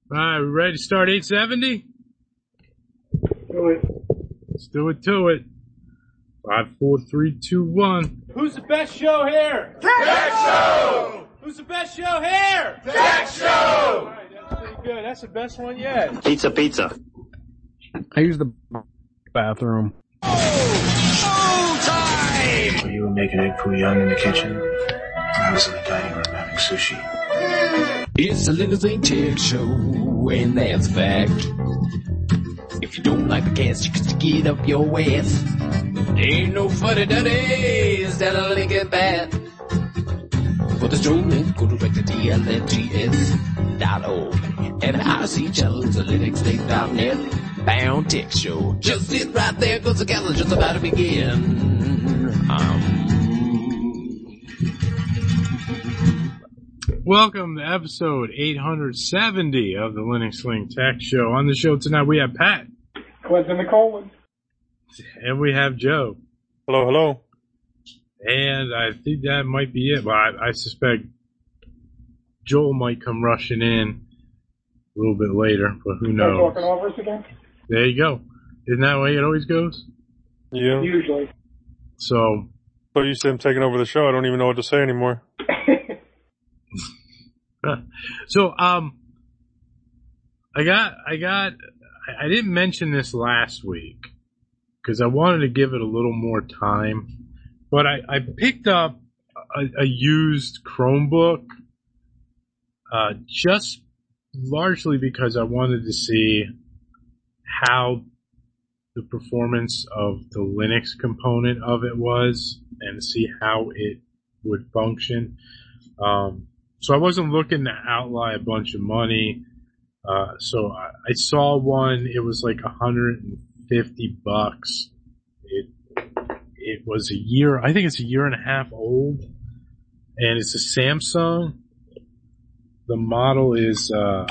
All right, we ready to start 870? Do it. Let's do it to it. 5, 4, 3, 2, 1. Who's the best show here? Tech Show! Who's the best show here? Tech Show! All right, that's pretty good. That's the best one yet. Pizza. I use the bathroom. So you were making egg foo young in the kitchen, I was in the dining room having sushi. It's a Linda Zane Tech Show, and that's a fact. If you don't like the cast, you can stick it up your ass. Ain't no funny daddies that'll link it bad. For the show, link, go direct to TLNGS.org. And IRC channels at linuxlink.net. Bound Tech Show. Just sit right there, cause the calendar's just about to begin. Welcome to episode 870 of the Linux Link Tech Show. On the show tonight, we have Pat. Clinton Nicolan. And we have Joe. Hello. And I think that might be it. But I suspect Joel might come rushing in a little bit later, but who knows? Talking over us again? There you go. Isn't that the way it always goes? Yeah. Usually. So you said I'm taking over the show. I don't even know what to say anymore. So, I didn't mention this last week because I wanted to give it a little more time, but I picked up a used Chromebook, just largely because I wanted to see how the performance of the Linux component of it was and see how it would function. So I wasn't looking to outlay a bunch of money. So I saw one. It was like $150. It was a year. I think it's a year and a half old, and it's a Samsung. The model is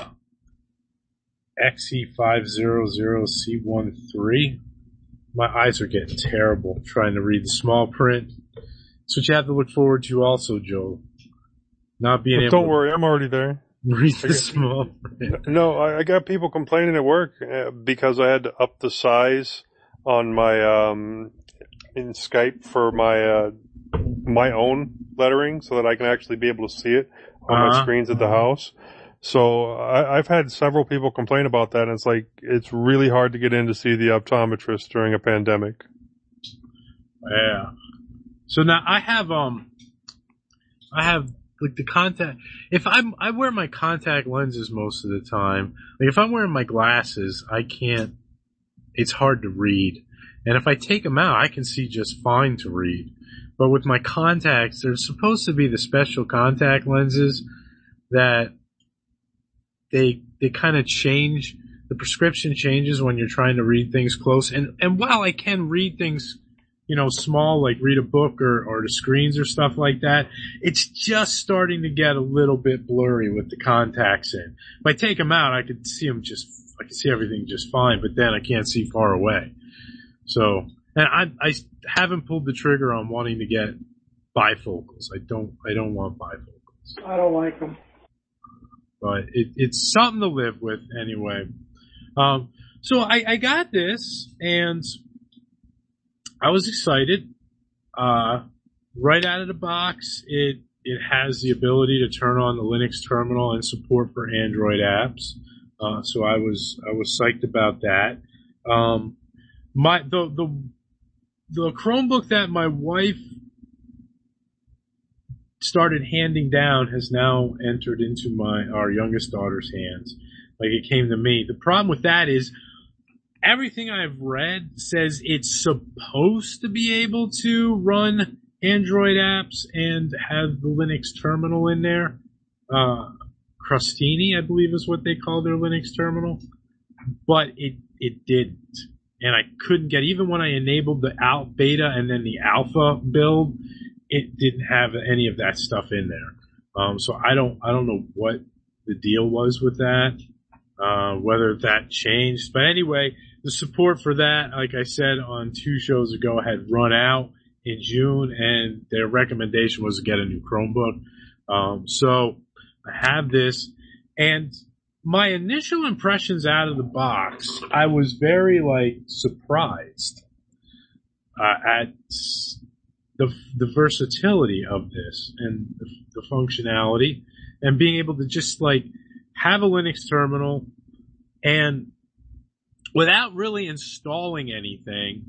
XE500C13. My eyes are getting terrible trying to read the small print. That's what you have to look forward to, also, Joel. Not being able. Don't worry, I'm already there. Read the small print. No, I got people complaining at work because I had to up the size on my in Skype for my my own lettering so that I can actually be able to see it on my screens at the house. So I've had several people complain about that, and it's like it's really hard to get in to see the optometrist during a pandemic. Yeah. So now I have like the contact. If I wear my contact lenses most of the time. Like if I'm wearing my glasses, I can't. It's hard to read, and if I take them out, I can see just fine to read. But with my contacts, they're supposed to be the special contact lenses that they kind of change. The prescription changes when you're trying to read things close. And while I can read things, small, like read a book or the screens or stuff like that, it's just starting to get a little bit blurry with the contacts in. If I take them out, I can see everything just fine, but then I can't see far away. So, and I haven't pulled the trigger on wanting to get bifocals. I don't want bifocals. I don't like them. But it's something to live with anyway. So I got this, and I was excited. Right out of the box, it has the ability to turn on the Linux terminal and support for Android apps. So I was psyched about that. The Chromebook that my wife started handing down has now entered into our youngest daughter's hands. Like it came to me. The problem with that is everything I've read says it's supposed to be able to run Android apps and have the Linux terminal in there. Crostini, I believe, is what they call their Linux terminal. But it didn't. And I couldn't get, even when I enabled the beta and then the alpha build, it didn't have any of that stuff in there. So I don't know what the deal was with that, whether that changed. But anyway, the support for that, like I said on 2 shows ago, had run out in June, and their recommendation was to get a new Chromebook. So I have this, and my initial impressions out of the box, I was very surprised at the versatility of this and the functionality, and being able to just have a Linux terminal and without really installing anything,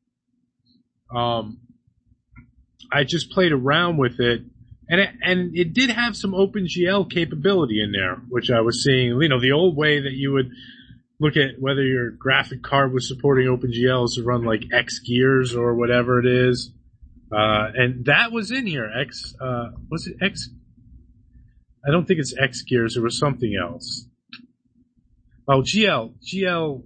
I just played around with it. And it did have some OpenGL capability in there, which I was seeing, the old way that you would look at whether your graphic card was supporting OpenGL is to run X-Gears or whatever it is. And that was in here. Was it X? I don't think it's X-Gears. There was something else. Oh, GLX.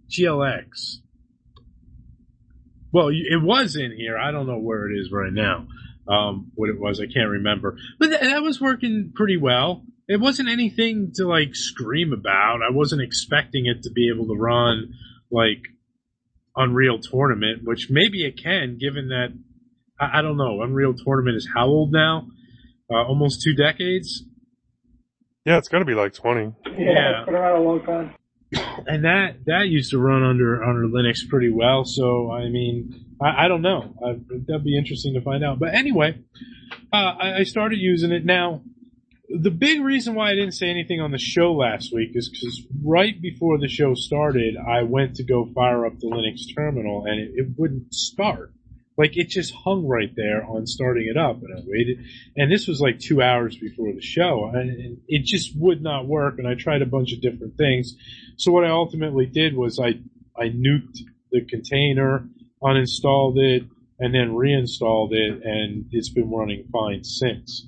Well, it was in here. I don't know where it is right now. What it was, I can't remember. But that was working pretty well. It wasn't anything to scream about. I wasn't expecting it to be able to run Unreal Tournament, which maybe it can, given that I don't know. Unreal Tournament is how old now? Almost 2 decades. Yeah, it's got to be 20. Yeah, it's been around a long time. And that used to run under Linux pretty well. So I mean, I don't know. That'd be interesting to find out. But anyway, I started using it. Now, the big reason why I didn't say anything on the show last week is because right before the show started, I went to go fire up the Linux terminal, and it wouldn't start. It just hung right there on starting it up, and I waited. And this was 2 hours before the show, and it just would not work, and I tried a bunch of different things. So what I ultimately did was I nuked the container, uninstalled it, and then reinstalled it, and it's been running fine since.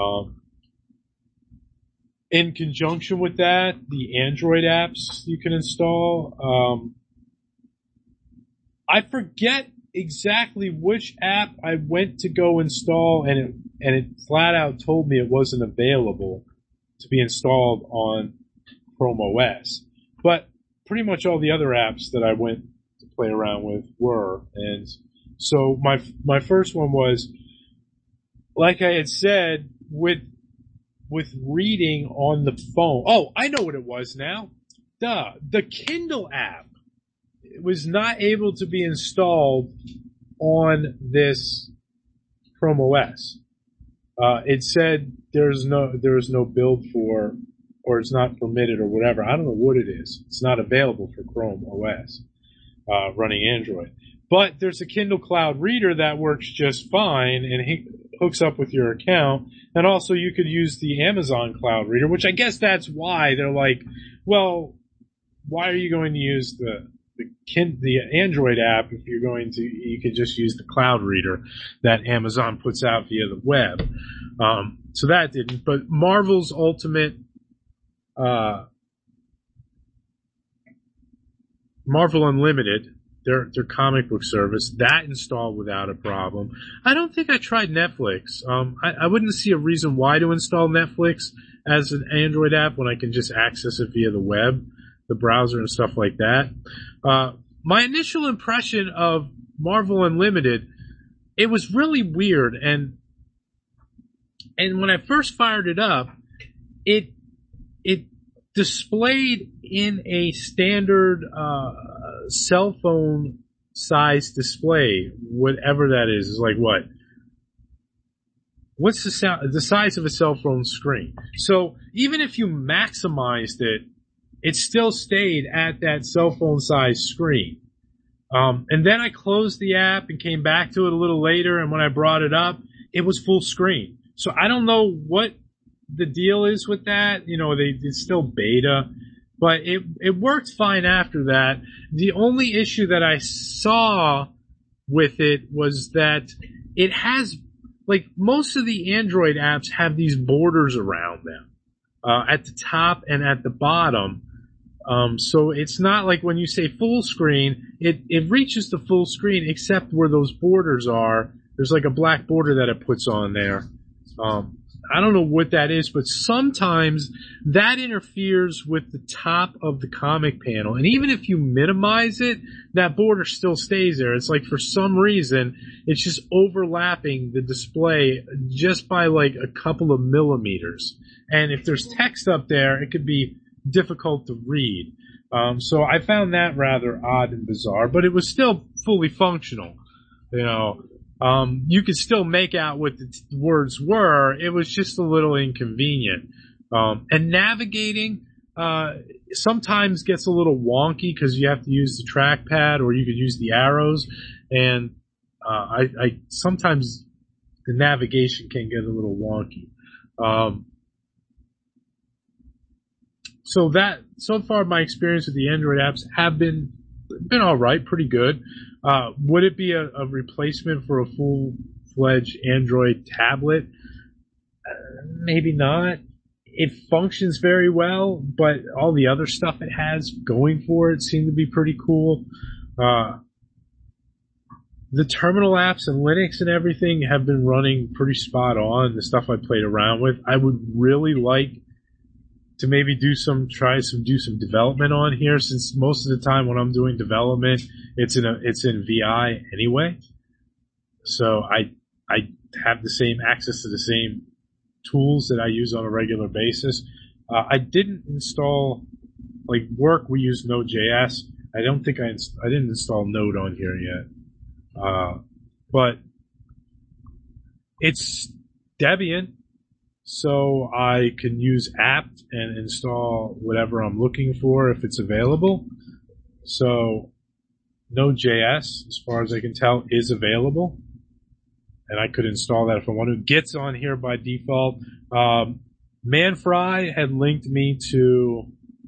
In conjunction with that, the Android apps you can install, I forget exactly which app I went to go install, and it flat out told me it wasn't available to be installed on Chrome OS. But pretty much all the other apps that I went to play around with were. And so my first one was, like I had said, with reading on the phone. Oh, I know what it was now. The Kindle app was not able to be installed on this Chrome OS. It said there's no build for, or it's not permitted or whatever. I don't know what it is. It's not available for Chrome OS running Android. But there's a Kindle Cloud Reader that works just fine and hooks up with your account. And also you could use the Amazon Cloud Reader, which I guess that's why they're like, well, why are you going to use the Android app if you could just use the Cloud Reader that Amazon puts out via the web. So that didn't. But Marvel's Ultimate, Marvel Unlimited, their comic book service, that installed without a problem. I don't think I tried Netflix. I wouldn't see a reason why to install Netflix as an Android app when I can just access it via the web, the browser and stuff like that. My initial impression of Marvel Unlimited, it was really weird, and when I first fired it up, it displayed in a standard cell phone size display, whatever that is. Is like what? What's the size of a cell phone screen? So even if you maximized it, it still stayed at that cell phone size screen. And then I closed the app and came back to it a little later, and when I brought it up, it was full screen. So I don't know what the deal is with that. You know, it's still beta, but it worked fine after that. The only issue that I saw with it was that it has, like most of the Android apps have these borders around them, at the top and at the bottom. So it's not like when you say full screen, it reaches the full screen except where those borders are. There's like a black border that it puts on there. I don't know what that is, but sometimes that interferes with the top of the comic panel. And even if you minimize it, that border still stays there. It's like for some reason, it's just overlapping the display just by like a couple of millimeters. And if there's text up there, it could be difficult to read. So I found that rather odd and bizarre, but it was still fully functional. You know, you could still make out what the words were. It was just a little inconvenient. And navigating, sometimes gets a little wonky because you have to use the trackpad or you could use the arrows. And, I sometimes the navigation can get a little wonky. So far my experience with the Android apps have been alright, pretty good. Would it be a replacement for a full-fledged Android tablet? Maybe not. It functions very well, but all the other stuff it has going for it seem to be pretty cool. The terminal apps and Linux and everything have been running pretty spot on, the stuff I played around with. I would really like to maybe do some development on here, since most of the time when I'm doing development, it's in VI anyway. So I have the same access to the same tools that I use on a regular basis. I didn't install, like work, we use Node.js. I don't think I didn't install Node on here yet. But it's Debian, so I can use apt and install whatever I'm looking for if it's available. So Node.js, as far as I can tell, is available. And I could install that if I want to. Git's on here by default. Manfry had linked me to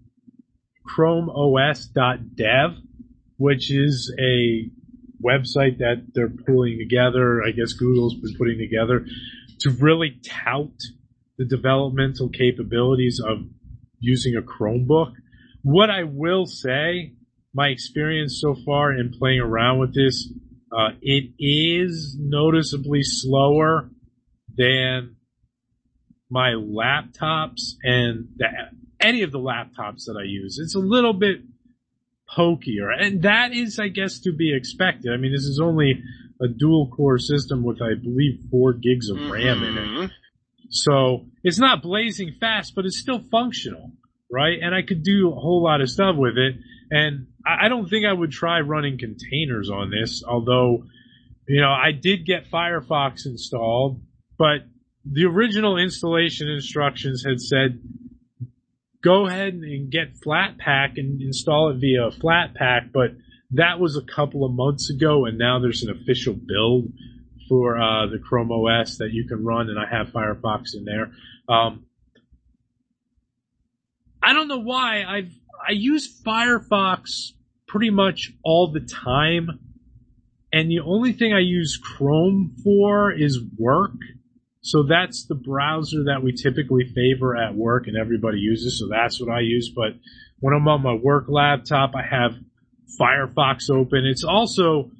chromeos.dev, which is a website that they're pulling together, I guess Google's been putting together to really tout the developmental capabilities of using a Chromebook. What I will say, my experience so far in playing around with this, it is noticeably slower than my laptops and any of the laptops that I use. It's a little bit pokier, and that is, I guess, to be expected. I mean, this is only a dual-core system with, I believe, 4 gigs of RAM in it. So it's not blazing fast, but it's still functional, right? And I could do a whole lot of stuff with it. And I don't think I would try running containers on this, although, you know, I did get Firefox installed, but the original installation instructions had said, go ahead and get Flatpak and install it via Flatpak, but that was a couple of months ago, and now there's an official build for the Chrome OS that you can run, and I have Firefox in there. I don't know why. I use Firefox pretty much all the time, and the only thing I use Chrome for is work. So that's the browser that we typically favor at work and everybody uses, so that's what I use. But when I'm on my work laptop, I have Firefox open. It's also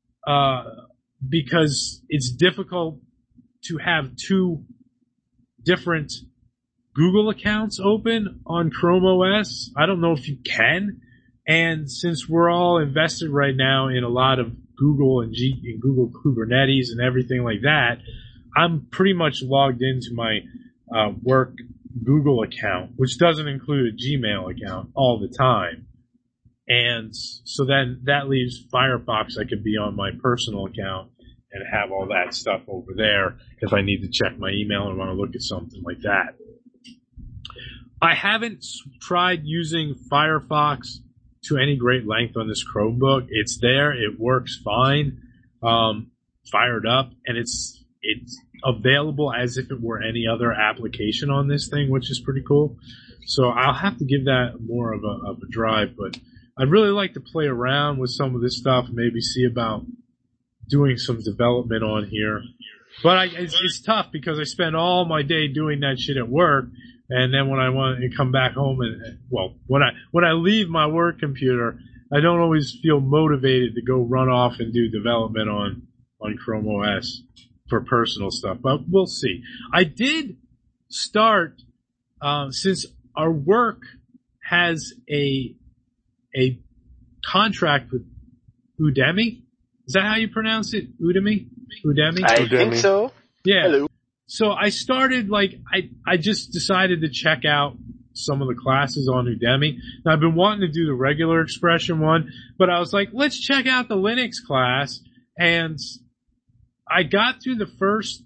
because it's difficult to have 2 different Google accounts open on Chrome OS. I don't know if you can. And since we're all invested right now in a lot of Google and Google Kubernetes and everything like that, I'm pretty much logged into my work Google account, which doesn't include a Gmail account all the time. And so then that leaves Firefox. I could be on my personal account and have all that stuff over there if I need to check my email and want to look at something like that. I haven't tried using Firefox to any great length on this Chromebook. It's there. It works fine. Fired up, and it's available as if it were any other application on this thing, which is pretty cool. So I'll have to give that more of a drive, but I'd really like to play around with some of this stuff, maybe see about doing some development on here. But it's tough because I spend all my day doing that shit at work, and then when I want to come back home when I leave my work computer, I don't always feel motivated to go run off and do development on Chrome OS for personal stuff, but we'll see. I did start, since our work has a contract with Udemy. Is that how you pronounce it? Udemy? I think so. Yeah. Hello. So I started, I just decided to check out some of the classes on Udemy. Now, I've been wanting to do the regular expression one, but I was like, let's check out the Linux class. And I got through the first,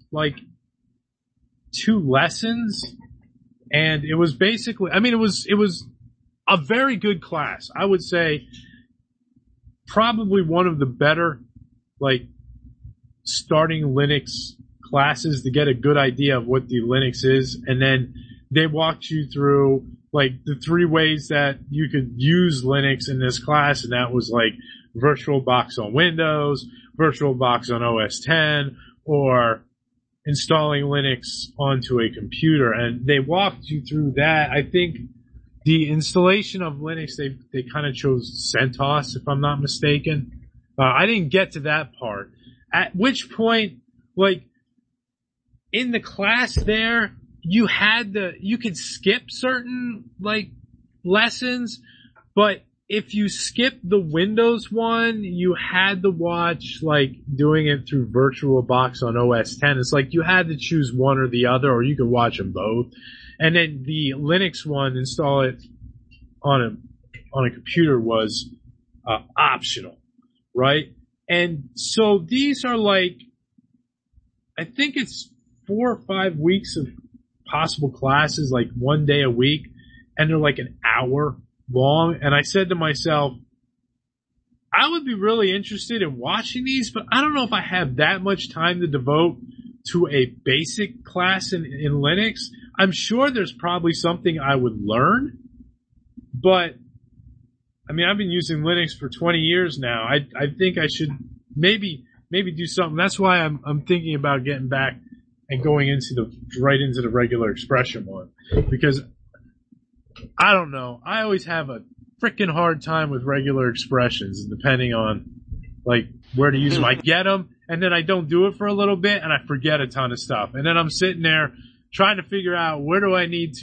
2 lessons, and it was basically, it was a very good class. I would say probably one of the better, starting Linux classes to get a good idea of what the Linux is. And then they walked you through, the 3 ways that you could use Linux in this class. And that was VirtualBox on Windows, VirtualBox on OS X, or installing Linux onto a computer. And they walked you through that. I think the installation of Linux, they kind of chose CentOS, if I'm not mistaken. I didn't get to that part. At which point, in the class there, you could skip certain, lessons, but if you skipped the Windows one, you had to watch, doing it through VirtualBox on OS X. It's you had to choose one or the other, or you could watch them both. And then the Linux one, install it on a computer, was optional, right? And so these are I think it's 4 or 5 weeks of possible classes, 1 day a week, and they're an hour long. And I said to myself, I would be really interested in watching these, but I don't know if I have that much time to devote to a basic class in Linux. I'm sure there's probably something I would learn, but I've been using Linux for 20 years now. I think I should maybe do something. That's why I'm thinking about getting back and going right into the regular expression one, because I don't know. I always have a freaking hard time with regular expressions, depending on where to use them. I get them, and then I don't do it for a little bit, and I forget a ton of stuff. And then I'm sitting there trying to figure out where do I use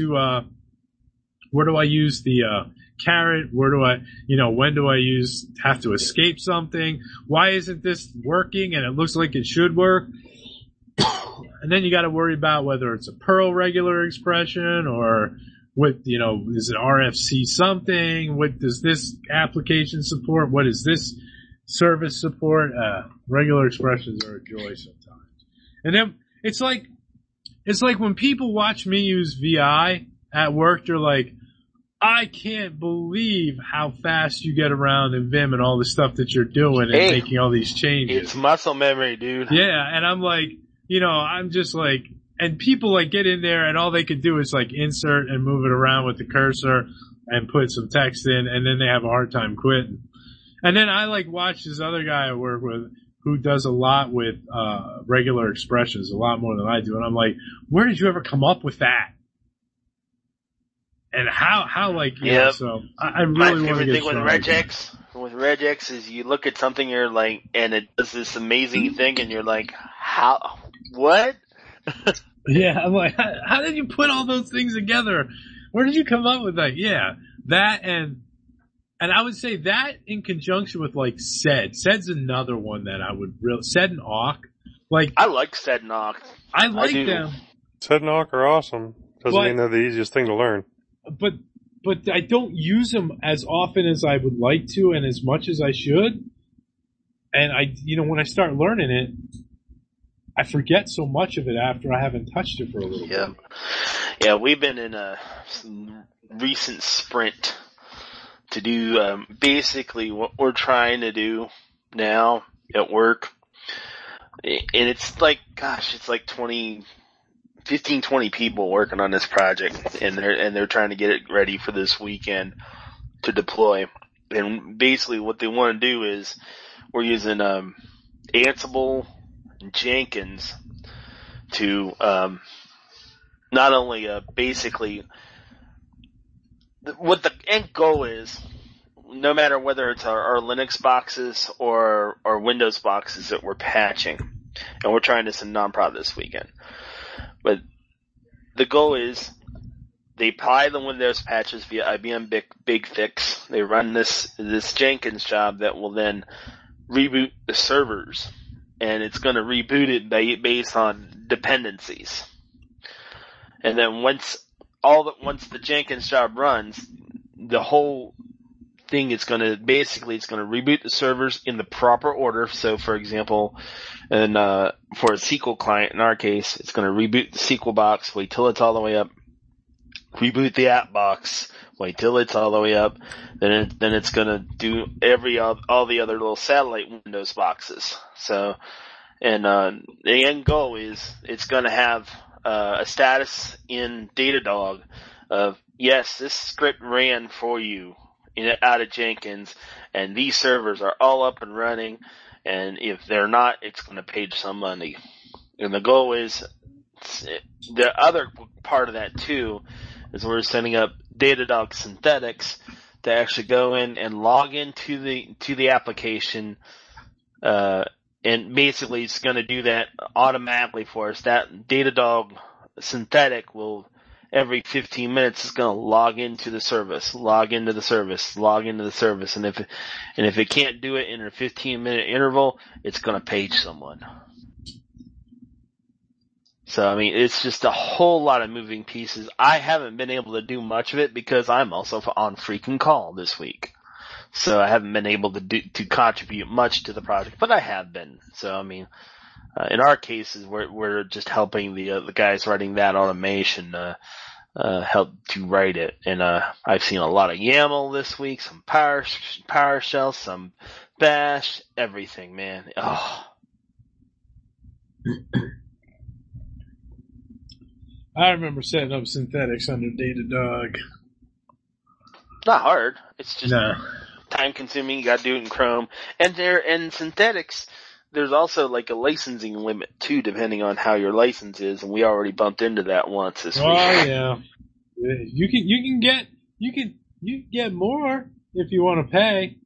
the caret? Where do I, when do I have to escape something? Why isn't this working? And it looks like it should work. And then you got to worry about whether it's a Perl regular expression or is it RFC something? What does this application support? What does this service support? Regular expressions are a joy sometimes. And then it's like when people watch me use VI at work, they're like, I can't believe how fast you get around in Vim and all the stuff that you're doing and making all these changes. It's muscle memory, dude. Yeah, and I'm like, I'm just and people get in there and all they could do is insert and move it around with the cursor and put some text in, and then they have a hard time quitting. And then I watch this other guy I work with who does a lot with regular expressions, a lot more than I do, and I'm like, where did you ever come up with that? And how so I really want to get started. My favorite thing with regex is you look at something, you're and it does this amazing thing, and you're like, how, what? Yeah, I'm like, how did you put all those things together? Where did you come up with that? Yeah, that and I would say that in conjunction with sed. Sed's another one that I would sed and awk. I like sed and awk. I like them. Sed and awk are awesome. Doesn't mean they're the easiest thing to learn. But I don't use them as often as I would like to and as much as I should. And when I start learning it, I forget so much of it after I haven't touched it for a little bit. Yeah, we've been in a recent sprint to do basically what we're trying to do now at work. And it's 15, 20 people working on this project, and they're trying to get it ready for this weekend to deploy. And basically what they want to do is we're using Ansible and Jenkins to not only basically what the end goal is, no matter whether it's our Linux boxes or our Windows boxes that we're patching, and we're trying this in non-prod this weekend. But the goal is they apply the Windows patches via IBM BigFix. They run this Jenkins job that will then reboot the servers, and it's going to reboot it based on dependencies. And then once once the Jenkins job runs, the whole thing is going to reboot the servers in the proper order. So, for example, and for a SQL client, in our case, it's going to reboot the SQL box, wait till it's all the way up, reboot the app box, wait till it's all the way up, then it's going to do all the other little satellite Windows boxes. So, and the end goal is it's going to have a status in Datadog of, yes, this script ran for you out of Jenkins, and these servers are all up and running, and if they're not, it's going to page some money. And the goal is, the other part of that too, is we're setting up Datadog synthetics to actually go in and log into the application, and basically it's going to do that automatically for us. That Datadog synthetic will, every 15 minutes, is going to log into the service, and if it can't do it in a 15-minute interval, it's going to page someone. So, I mean, it's just a whole lot of moving pieces. I haven't been able to do much of it because I'm also on freaking call this week. So I haven't been able to contribute much to the project, but I have been. So, I mean, in our cases, we're just helping the guys writing that automation, help to write it. And, I've seen a lot of YAML this week, some PowerShell, some Bash, everything, man. Oh. I remember setting up synthetics under Datadog. Not hard. It's just time consuming. You gotta do it in Chrome. And synthetics, there's also like a licensing limit too, depending on how your license is, and we already bumped into that once this week. Oh yeah. You can get more if you want to pay.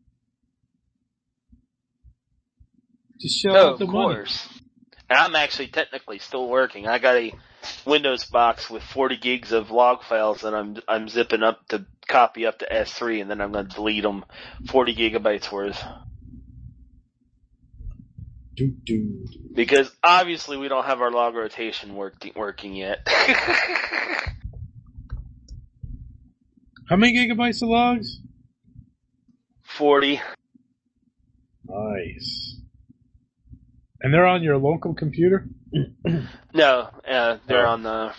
Just show out the money. Of course. And I'm actually technically still working. I got a Windows box with 40 gigs of log files that I'm zipping up to copy up to S3, and then I'm going to delete them 40 gigabytes worth. Because obviously we don't have our log rotation working yet. How many gigabytes of logs? 40. Nice. And they're on your local computer? No, they're on the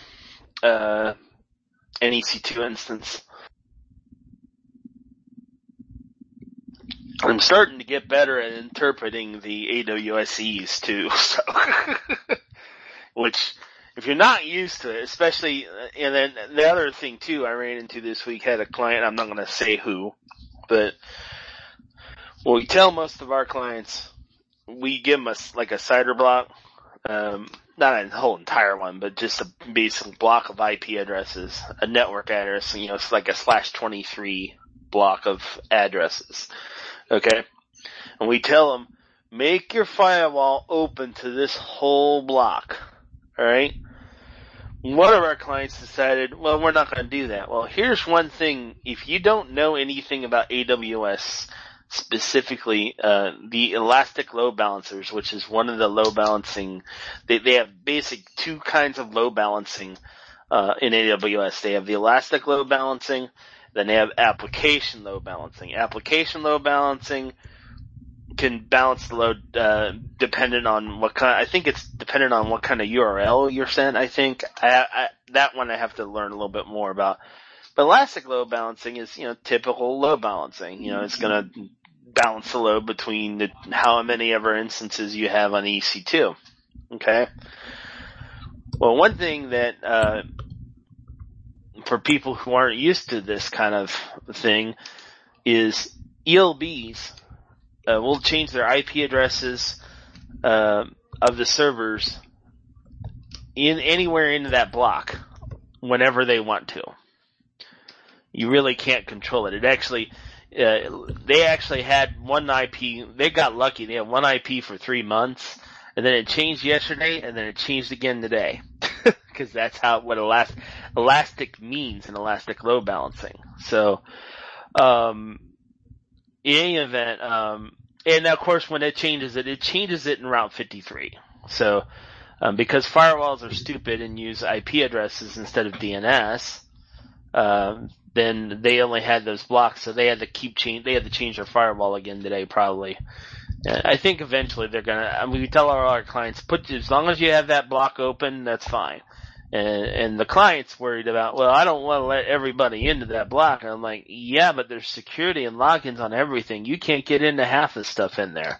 NEC2 instance. I'm starting to get better at interpreting the AWSEs too, so which, if you're not used to it, especially, and then the other thing too I ran into this week, had a client, I'm not going to say who, but what we tell most of our clients, we give them a CIDR block, not a whole entire one, but just a basic block of IP addresses, a network address, it's like a /23 block of addresses. Okay? And we tell them, make your firewall open to this whole block. Alright? One of our clients decided, well, we're not going to do that. Well, here's one thing. If you don't know anything about AWS, specifically, the elastic load balancers, which is one of the load balancing, they have basic two kinds of load balancing, in AWS. They have the elastic load balancing, then they have application load balancing. Application load balancing can balance the load, dependent on I think it's dependent on what kind of URL you're sent, I think. That one I have to learn a little bit more about. But elastic load balancing is, typical load balancing. It's gonna balance the load between how many ever instances you have on EC2. Okay? Well, one thing that, for people who aren't used to this kind of thing is ELBs, will change their IP addresses, of the servers anywhere into that block whenever they want to. You really can't control it. It actually, they actually had one IP, they got lucky, they had one IP for 3 months, and then it changed yesterday, and then it changed again today. Because that's what elastic means in elastic load balancing. So, in any event, and of course when it changes it in Route 53. So, because firewalls are stupid and use IP addresses instead of DNS, then they only had those blocks, so they had to they had to change their firewall again today, probably. I think eventually they're gonna. We tell our clients, as long as you have that block open, that's fine. And the client's worried about, well, I don't want to let everybody into that block. And I'm like, yeah, but there's security and logins on everything. You can't get into half the stuff in there.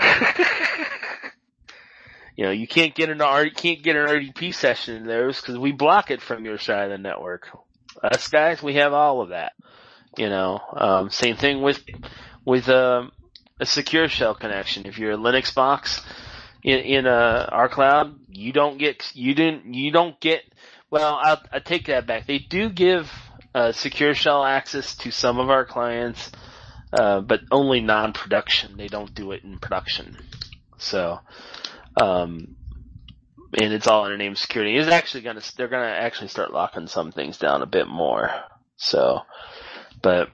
You can't get an RDP session in those because we block it from your side of the network. Us guys, we have all of that. Same thing with a secure shell connection. If you're a Linux box in our cloud, you don't get. Well, I take that back. They do give secure shell access to some of our clients, but only non-production. They don't do it in production. So, and it's all in the name of security. They're gonna actually start locking some things down a bit more. So, but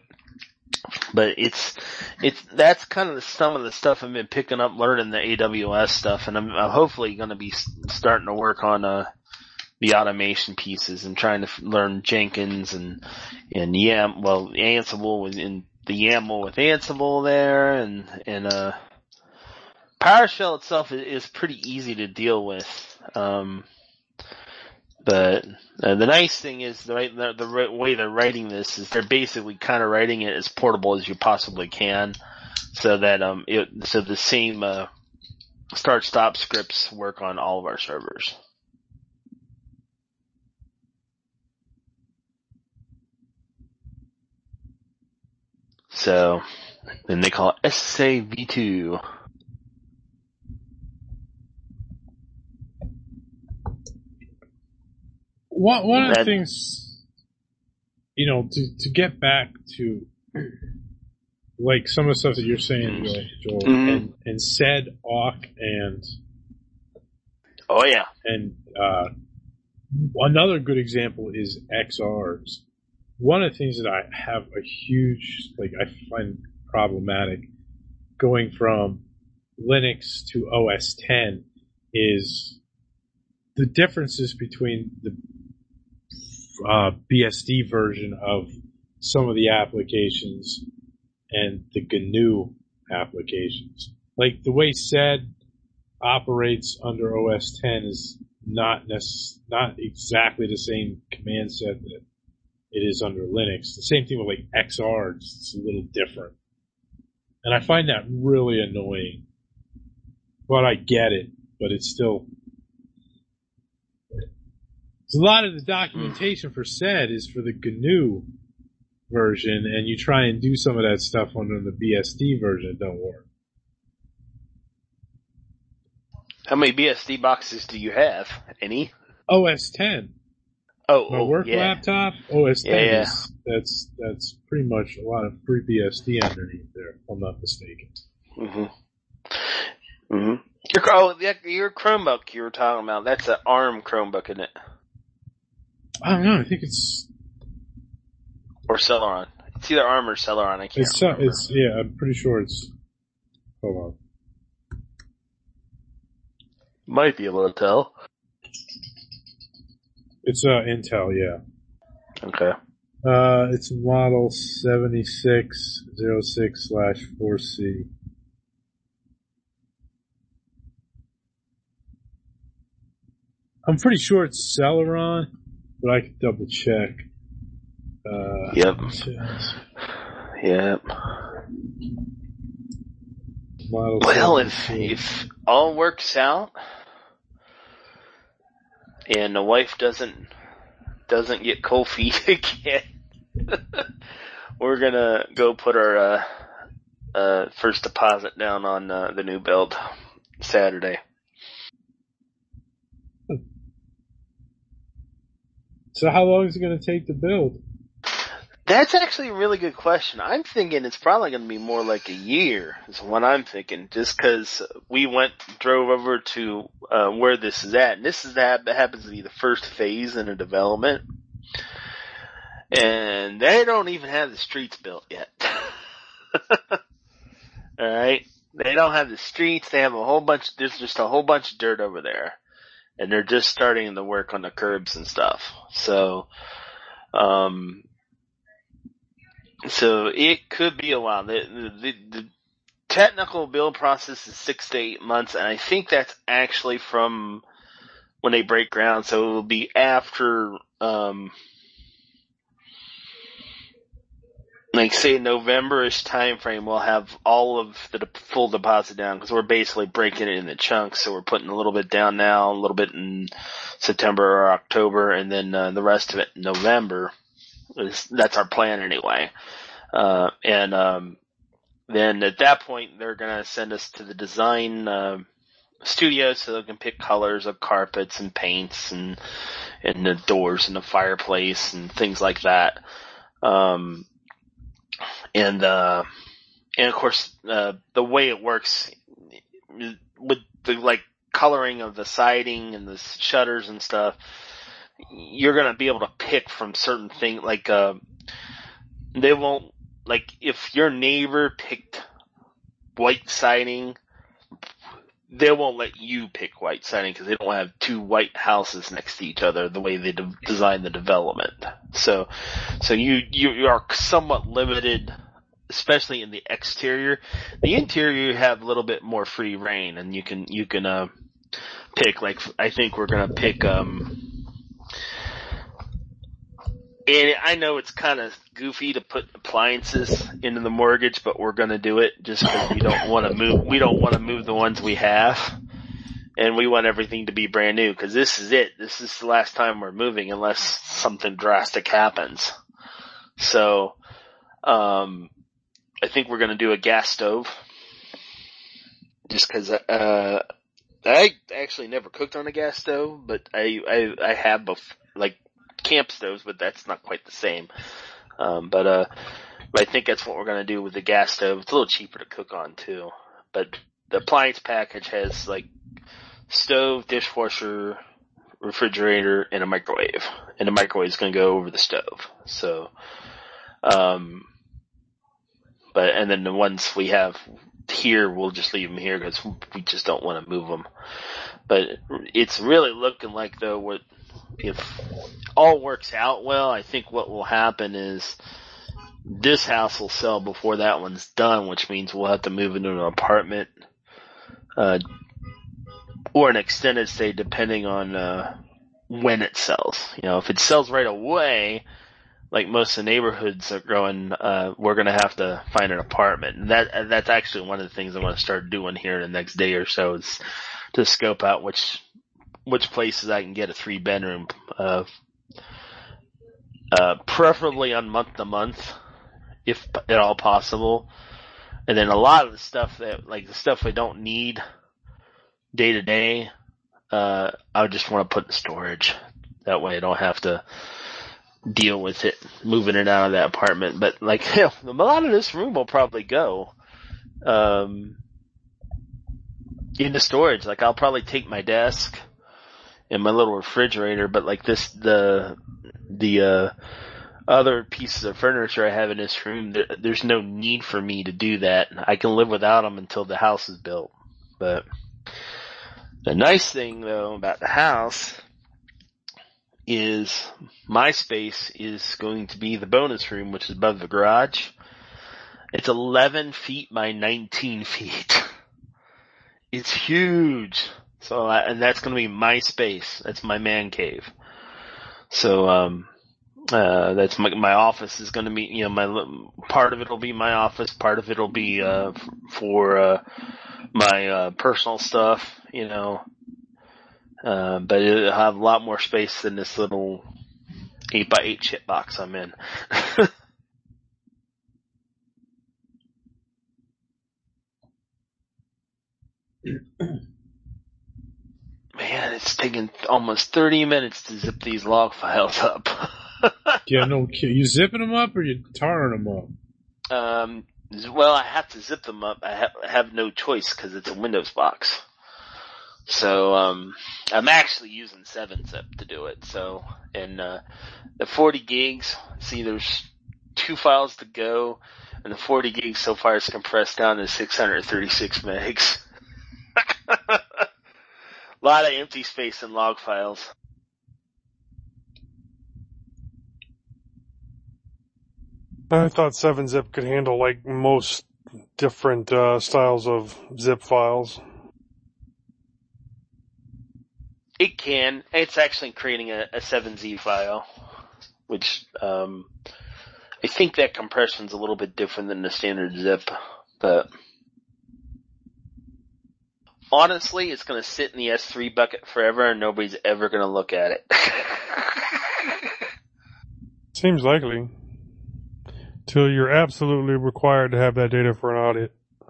that's kind of some of the stuff I've been picking up, learning the AWS stuff, and I'm hopefully going to be starting to work on the automation pieces and trying to learn Jenkins and Ansible within the YAML with Ansible there, and PowerShell itself is pretty easy to deal with. But the nice thing is the way they're writing this is they're basically kind of writing it as portable as you possibly can, so that so the same start-stop scripts work on all of our servers. So, then they call it SSA v2. One of the things, to get back to, like some of the stuff that you're saying, Joel, and SED, awk, and oh yeah, and another good example is XRs. One of the things that I have a huge, I find problematic going from Linux to OS 10 is the differences between the BSD version of some of the applications and the GNU applications. Like the way SED operates under OS 10 is not exactly the same command set that it is under Linux. The same thing with XR, it's a little different. And I find that really annoying. But I get it, but it's still... A lot of the documentation for SED is for the GNU version, and you try and do some of that stuff under the BSD version, it don't work. How many BSD boxes do you have? Any? OS 10. My work laptop, OS 10. Yeah. That's pretty much a lot of free BSD underneath there, if I'm not mistaken. Your Chromebook you were talking about, that's an ARM Chromebook, isn't it? I don't know, I think it's... Or Celeron. It's either ARM or Celeron, I can't remember. Yeah, I'm pretty sure it's... Hold on. Might be able to tell. It's Intel, yeah. Okay. It's model 7606/4C. I'm pretty sure it's Celeron, but I can double check. Yep. Well, if all works out, and the wife doesn't get cold feet again, we're gonna go put our first deposit down on the new build Saturday. So how long is it going to take to build? That's actually a really good question. I'm thinking it's probably going to be more like a year is what I'm thinking, just because we drove over to where this is at, and that happens to be the first phase in a development, and they don't even have the streets built yet. All right, they don't have the streets. They have there's just a whole bunch of dirt over there, and they're just starting to work on the curbs and stuff. So, So it could be a while. The technical build process is 6 to 8 months, and I think that's actually from when they break ground. So it will be after, like say November-ish time frame, we'll have all of the full deposit down, because we're basically breaking it into chunks. So we're putting a little bit down now, a little bit in September or October, and then the rest of it in November. That's our plan anyway. Then at that point, they're going to send us to the design studio so they can pick colors of carpets and paints and the doors and the fireplace and things like that. And of course, the way it works with the like coloring of the siding and the shutters and stuff, you're going to be able to pick from certain things. Like, they won't, like, if your neighbor picked white siding, they won't let you pick white siding because they don't have two white houses next to each other the way they design the development. So you are somewhat limited, especially in the exterior. The interior, you have a little bit more free reign, and you can pick, like, I think we're gonna pick, and I know it's kind of goofy to put appliances into the mortgage, but we're going to do it just because we don't want to move. We don't want to move the ones we have, and we want everything to be brand new because this is it. This is the last time we're moving unless something drastic happens. So, I think we're going to do a gas stove just because I actually never cooked on a gas stove, but I have like camp stoves, but that's not quite the same. But I think that's what we're going to do with the gas stove. It's a little cheaper to cook on too. But the appliance package has like stove, dishwasher, refrigerator, and a microwave. And the microwave is going to go over the stove. So, and then the ones we have here, we'll just leave them here because we just don't want to move them. But it's really looking like, though, if all works out well, I think what will happen is this house will sell before that one's done, which means we'll have to move into an apartment, or an extended stay depending on, when it sells. You know, if it sells right away, like most of the neighborhoods are growing, we're gonna have to find an apartment. And that's actually one of the things I want to start doing here in the next day or so, is to scope out which places I can get a 3-bedroom, preferably on month to month, if at all possible. And then a lot of the stuff that, like the stuff I don't need day to day, I would just want to put in storage. That way I don't have to deal with it, moving it out of that apartment. But like, a lot of this room will probably go, into storage. Like, I'll probably take my desk and my little refrigerator, but like the other pieces of furniture I have in this room, there's no need for me to do that. I can live without them until the house is built. But the nice thing, though, about the house is my space is going to be the bonus room, which is above the garage. It's 11 feet by 19 feet. It's huge. So, and that's going to be my space. That's my man cave. So, that's my office is going to be, part of it will be my office, part of it will be, for, my, personal stuff, but it'll have a lot more space than this little 8x8 shit box I'm in. Man, it's taking almost 30 minutes to zip these log files up. Yeah, no, you zipping them up or you tarring them up? Well, I have to zip them up. I have no choice because it's a Windows box. So, I'm actually using 7-zip to do it. So, and, the 40 gigs, see, there's 2 files to go, and the 40 gigs so far is compressed down to 636 megs. A lot of empty space in log files. I thought 7-zip could handle like most different styles of zip files. It can. It's actually creating a 7Z file, which I think that compression's a little bit different than the standard zip, but honestly, it's going to sit in the S3 bucket forever and nobody's ever going to look at it. Seems likely. Till you're absolutely required to have that data for an audit.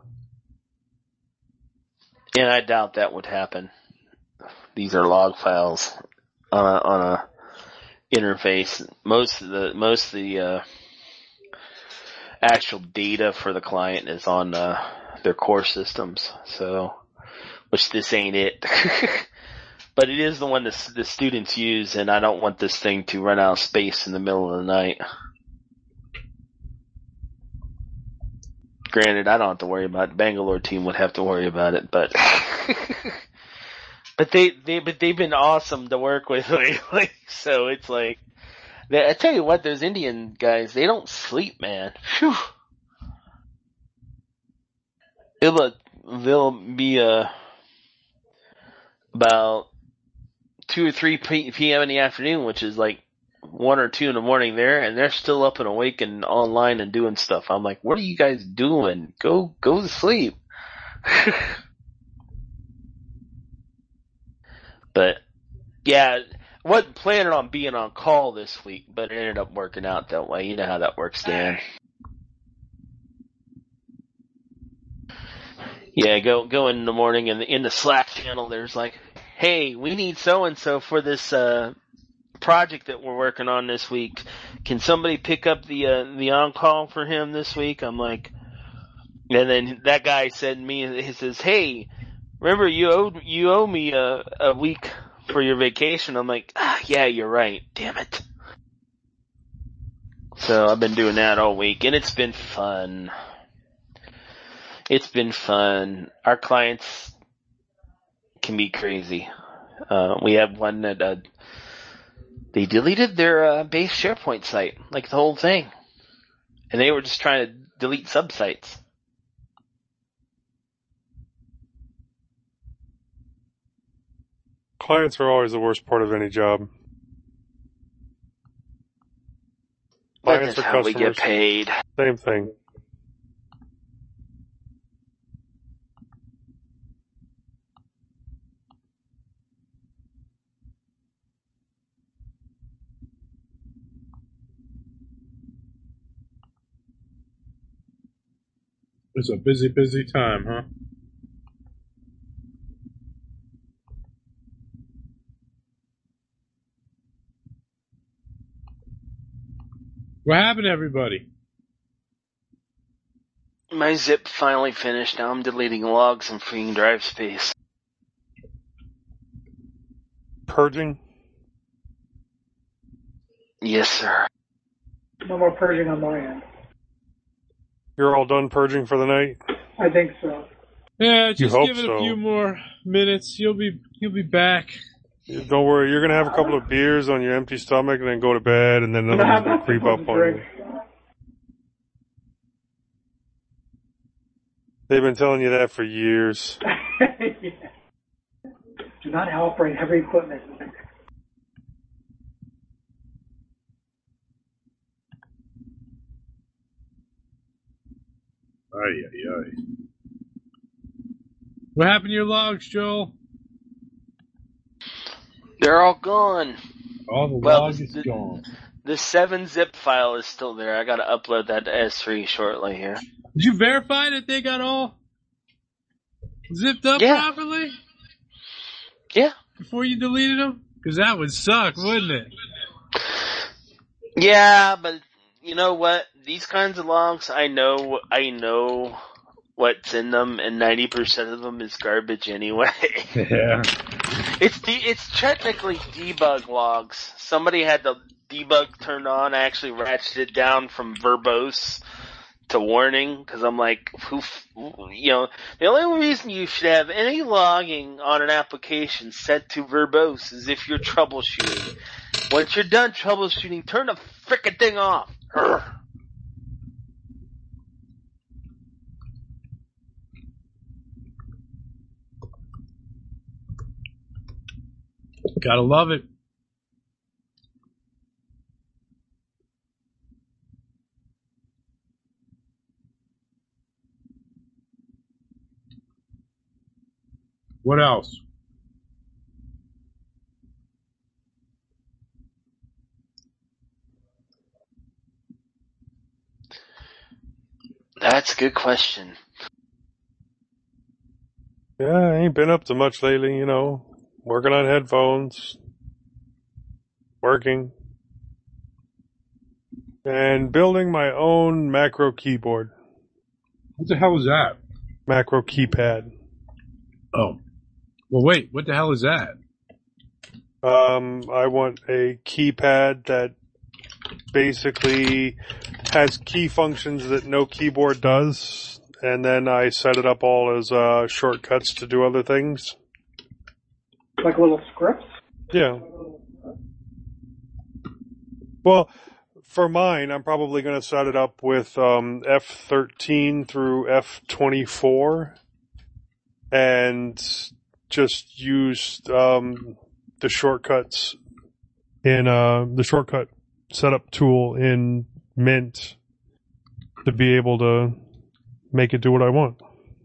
And I doubt that would happen. These are log files on a interface. Most of the actual data for the client is on their core systems. So, which this ain't it. But it is the one the students use, and I don't want this thing to run out of space in the middle of the night. Granted, I don't have to worry about it. The Bangalore team would have to worry about it, but but they've been awesome to work with lately. So it's like, I tell you what, those Indian guys, they don't sleep, man. Phew. They'll be about 2 or 3 p.m. in the afternoon, which is like 1 or 2 in the morning there, and they're still up and awake and online and doing stuff. I'm like, what are you guys doing? Go to sleep. But yeah, wasn't planning on being on call this week, but it ended up working out that way. You know how that works, Dan. Yeah, go in the morning and in the Slack channel there's like, hey, we need so and so for this project that we're working on this week. Can somebody pick up the on-call for him this week? I'm like, and then that guy said to me, he says, hey, remember you owe me a week for your vacation. I'm like, yeah, you're right. Damn it. So I've been doing that all week, and it's been fun. It's been fun. Our clients can be crazy. We have one that they deleted their base SharePoint site, like the whole thing. And they were just trying to delete subsites. Clients are always the worst part of any job. Clients That's or how customers. we get paid. Same thing. It's a busy, busy time, huh? What happened to everybody? My zip finally finished. Now I'm deleting logs and freeing drive space. Purging? Yes, sir. No more purging on my end. You're all done purging for the night? I think so. Yeah, just hope give it so. a few more minutes. You'll be back. Don't worry, you're gonna have a couple of beers on your empty stomach and then go to bed, and then another one's gonna creep up on you. They've been telling you that for years. Yeah. Do not operate heavy equipment. Ay. What happened to your logs, Joel? They're all gone. All the logs is gone. The 7-zip file is still there. I gotta upload that to S3 shortly here. Did you verify that they got all zipped up properly? Yeah. Before you deleted them? Because that would suck, wouldn't it? Yeah, but you know what? These kinds of logs, I know what's in them, and 90% of them is garbage anyway. Yeah. It's technically debug logs. Somebody had the debug turned on. I actually ratcheted it down from verbose to warning, because I'm like, the only reason you should have any logging on an application set to verbose is if you're troubleshooting. Once you're done troubleshooting, turn the frickin' thing off. Gotta love it. What else? That's a good question. Yeah, I ain't been up to much lately, working on headphones, working, and building my own macro keyboard, What the hell is that? macro keypad. Oh. Well, wait. What the hell is that? I want a keypad that basically has key functions that no keyboard does, and then I set it up all as shortcuts to do other things. Like little scripts? Yeah. Well, for mine, I'm probably going to set it up with F13 through F24 and just use the shortcuts in the shortcut setup tool in Mint to be able to make it do what I want.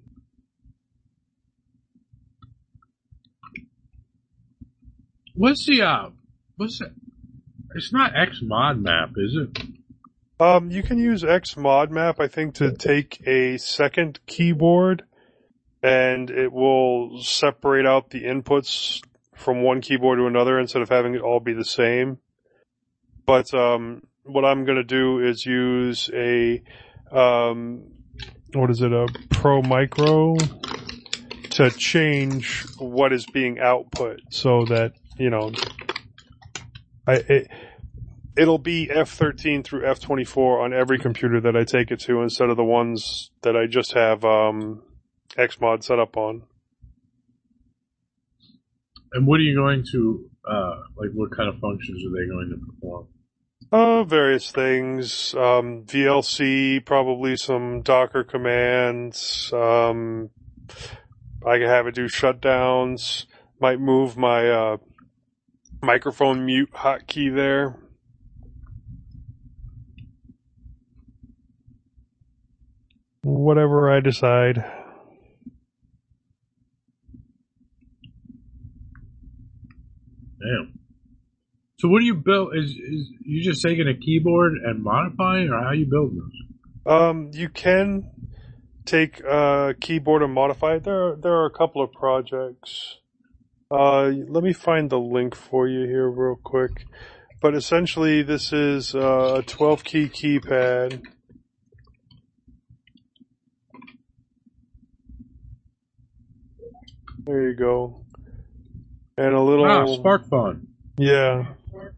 What's that? It's not Xmodmap, is it? You can use Xmodmap, I think, to take a second keyboard, and it will separate out the inputs from one keyboard to another instead of having it all be the same. But what I'm going to do is use a Pro Micro to change what is being output so that, it'll be F13 through F24 on every computer that I take it to instead of the ones that I just have Xmod set up on. And what are you going to, what kind of functions are they going to perform? Various things. VLC, probably some Docker commands. I can have it do shutdowns. Might move my microphone mute hotkey there. Whatever I decide. Damn. So what do you build? Is you just taking a keyboard and modifying, or how you building those? You can take a keyboard and modify it. There are a couple of projects. Let me find the link for you here real quick. But essentially, this is a 12-key keypad. There you go. And a little... Ah, SparkFun. Yeah.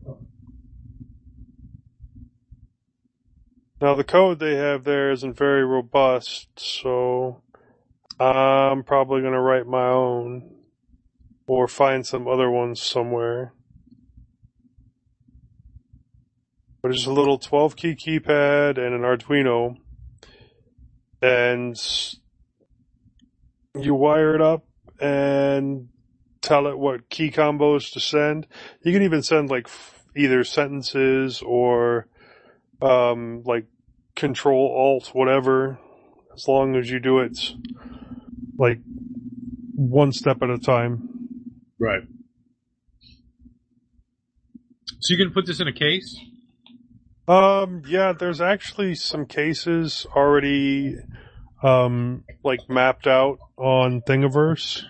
Now, the code they have there isn't very robust, so I'm probably going to write my own or find some other ones somewhere. But it's a little 12-key keypad and an Arduino, and you wire it up and tell it what key combos to send. You can even send either sentences or Control Alt whatever, as long as you do it one step at a time. Right. So you can put this in a case? Yeah, there's actually some cases already mapped out on Thingiverse.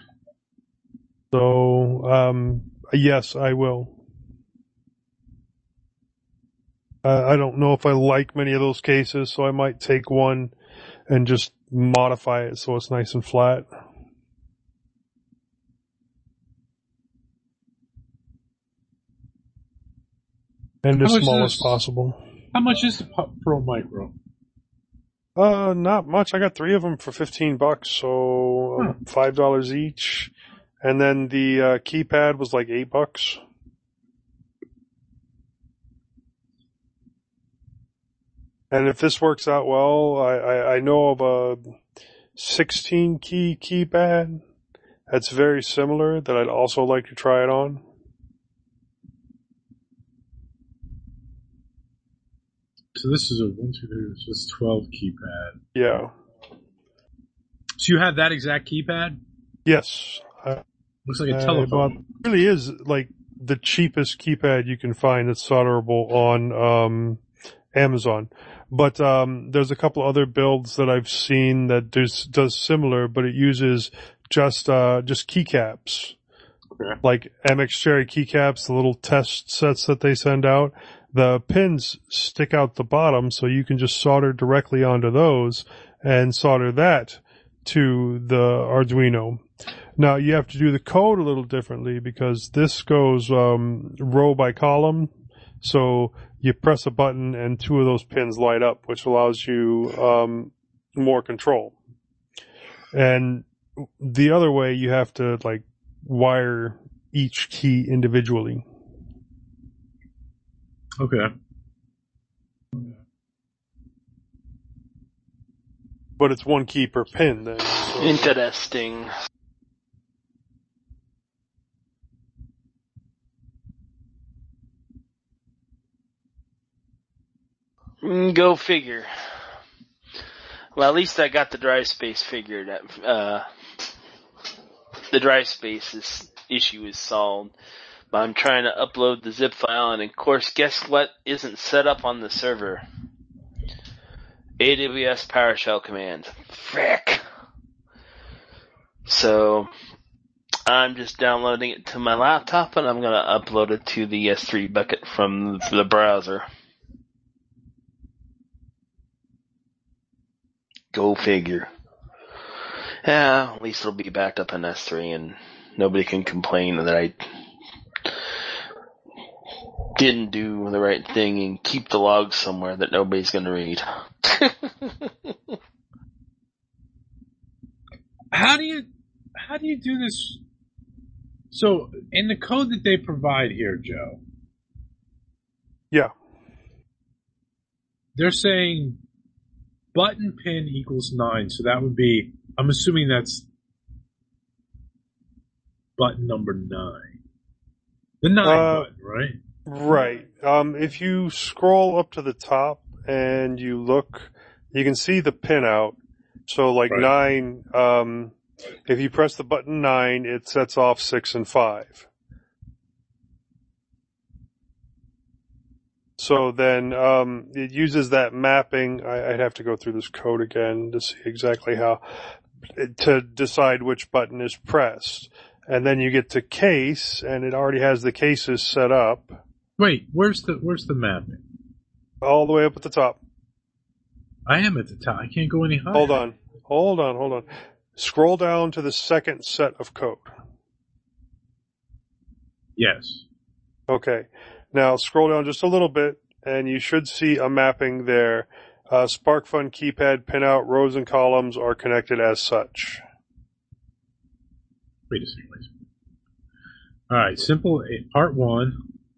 So, yes, I will. I don't know if I like many of those cases, so I might take one and just modify it so it's nice and flat. And as small as possible. How much is the Pro Micro? Not much. I got 3 of them for $15, so $5 each. And then the keypad was like $8. And if this works out well, I know of a 16-key keypad that's very similar that I'd also like to try it on. So this is a 1, 2, 3, so it's 12 keypad. Yeah. So you have that exact keypad? Yes. Looks like a telephone. It really is like the cheapest keypad you can find that's solderable on Amazon. But there's a couple other builds that I've seen that does similar, but it uses just keycaps. Okay. Like MX Cherry keycaps, the little test sets that they send out. The pins stick out the bottom, so you can just solder directly onto those and solder that to the Arduino. Now you have to do the code a little differently because this goes row by column. So you press a button and 2 of those pins light up, which allows you more control. And the other way, you have to like wire each key individually. Okay. But it's 1 key per pin then. So. Interesting. Go figure. Well, at least I got the drive space figured out. The drive space issue is solved. But I'm trying to upload the zip file, and of course, guess what isn't set up on the server? AWS PowerShell commands. Frick! So, I'm just downloading it to my laptop, and I'm going to upload it to the S3 bucket from the browser. Go figure. Yeah, at least it'll be backed up in S3, and nobody can complain that I didn't do the right thing and keep the logs somewhere that nobody's going to read. How do you do this? So in the code that they provide here, Joe. Yeah. They're saying button pin equals 9, so that would be, I'm assuming that's button number 9. The 9 button, right? Right. If you scroll up to the top and you look, you can see the pin out. So like right. 9, if you press the button 9, it sets off 6 and 5. So then, it uses that mapping. I'd have to go through this code again to see exactly how, to decide which button is pressed. And then you get to case, and it already has the cases set up. Wait, where's the mapping? All the way up at the top. I am at the top. I can't go any higher. Hold on. Scroll down to the second set of code. Yes. Okay. Now scroll down just a little bit, and you should see a mapping there. SparkFun keypad pinout rows and columns are connected as such. Wait a second. All right, simple part 1.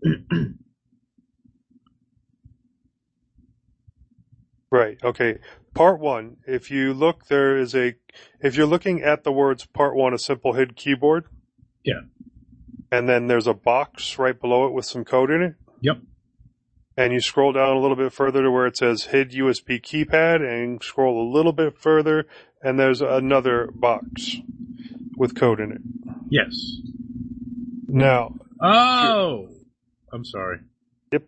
Right. Okay. Part 1. If you look, if you're looking at the words part 1, a simple HID keyboard. Yeah. And then there's a box right below it with some code in it. Yep. And you scroll down a little bit further to where it says HID USB keypad, and scroll a little bit further, and there's another box with code in it. Yes. Now. Oh! I'm sorry. Yep.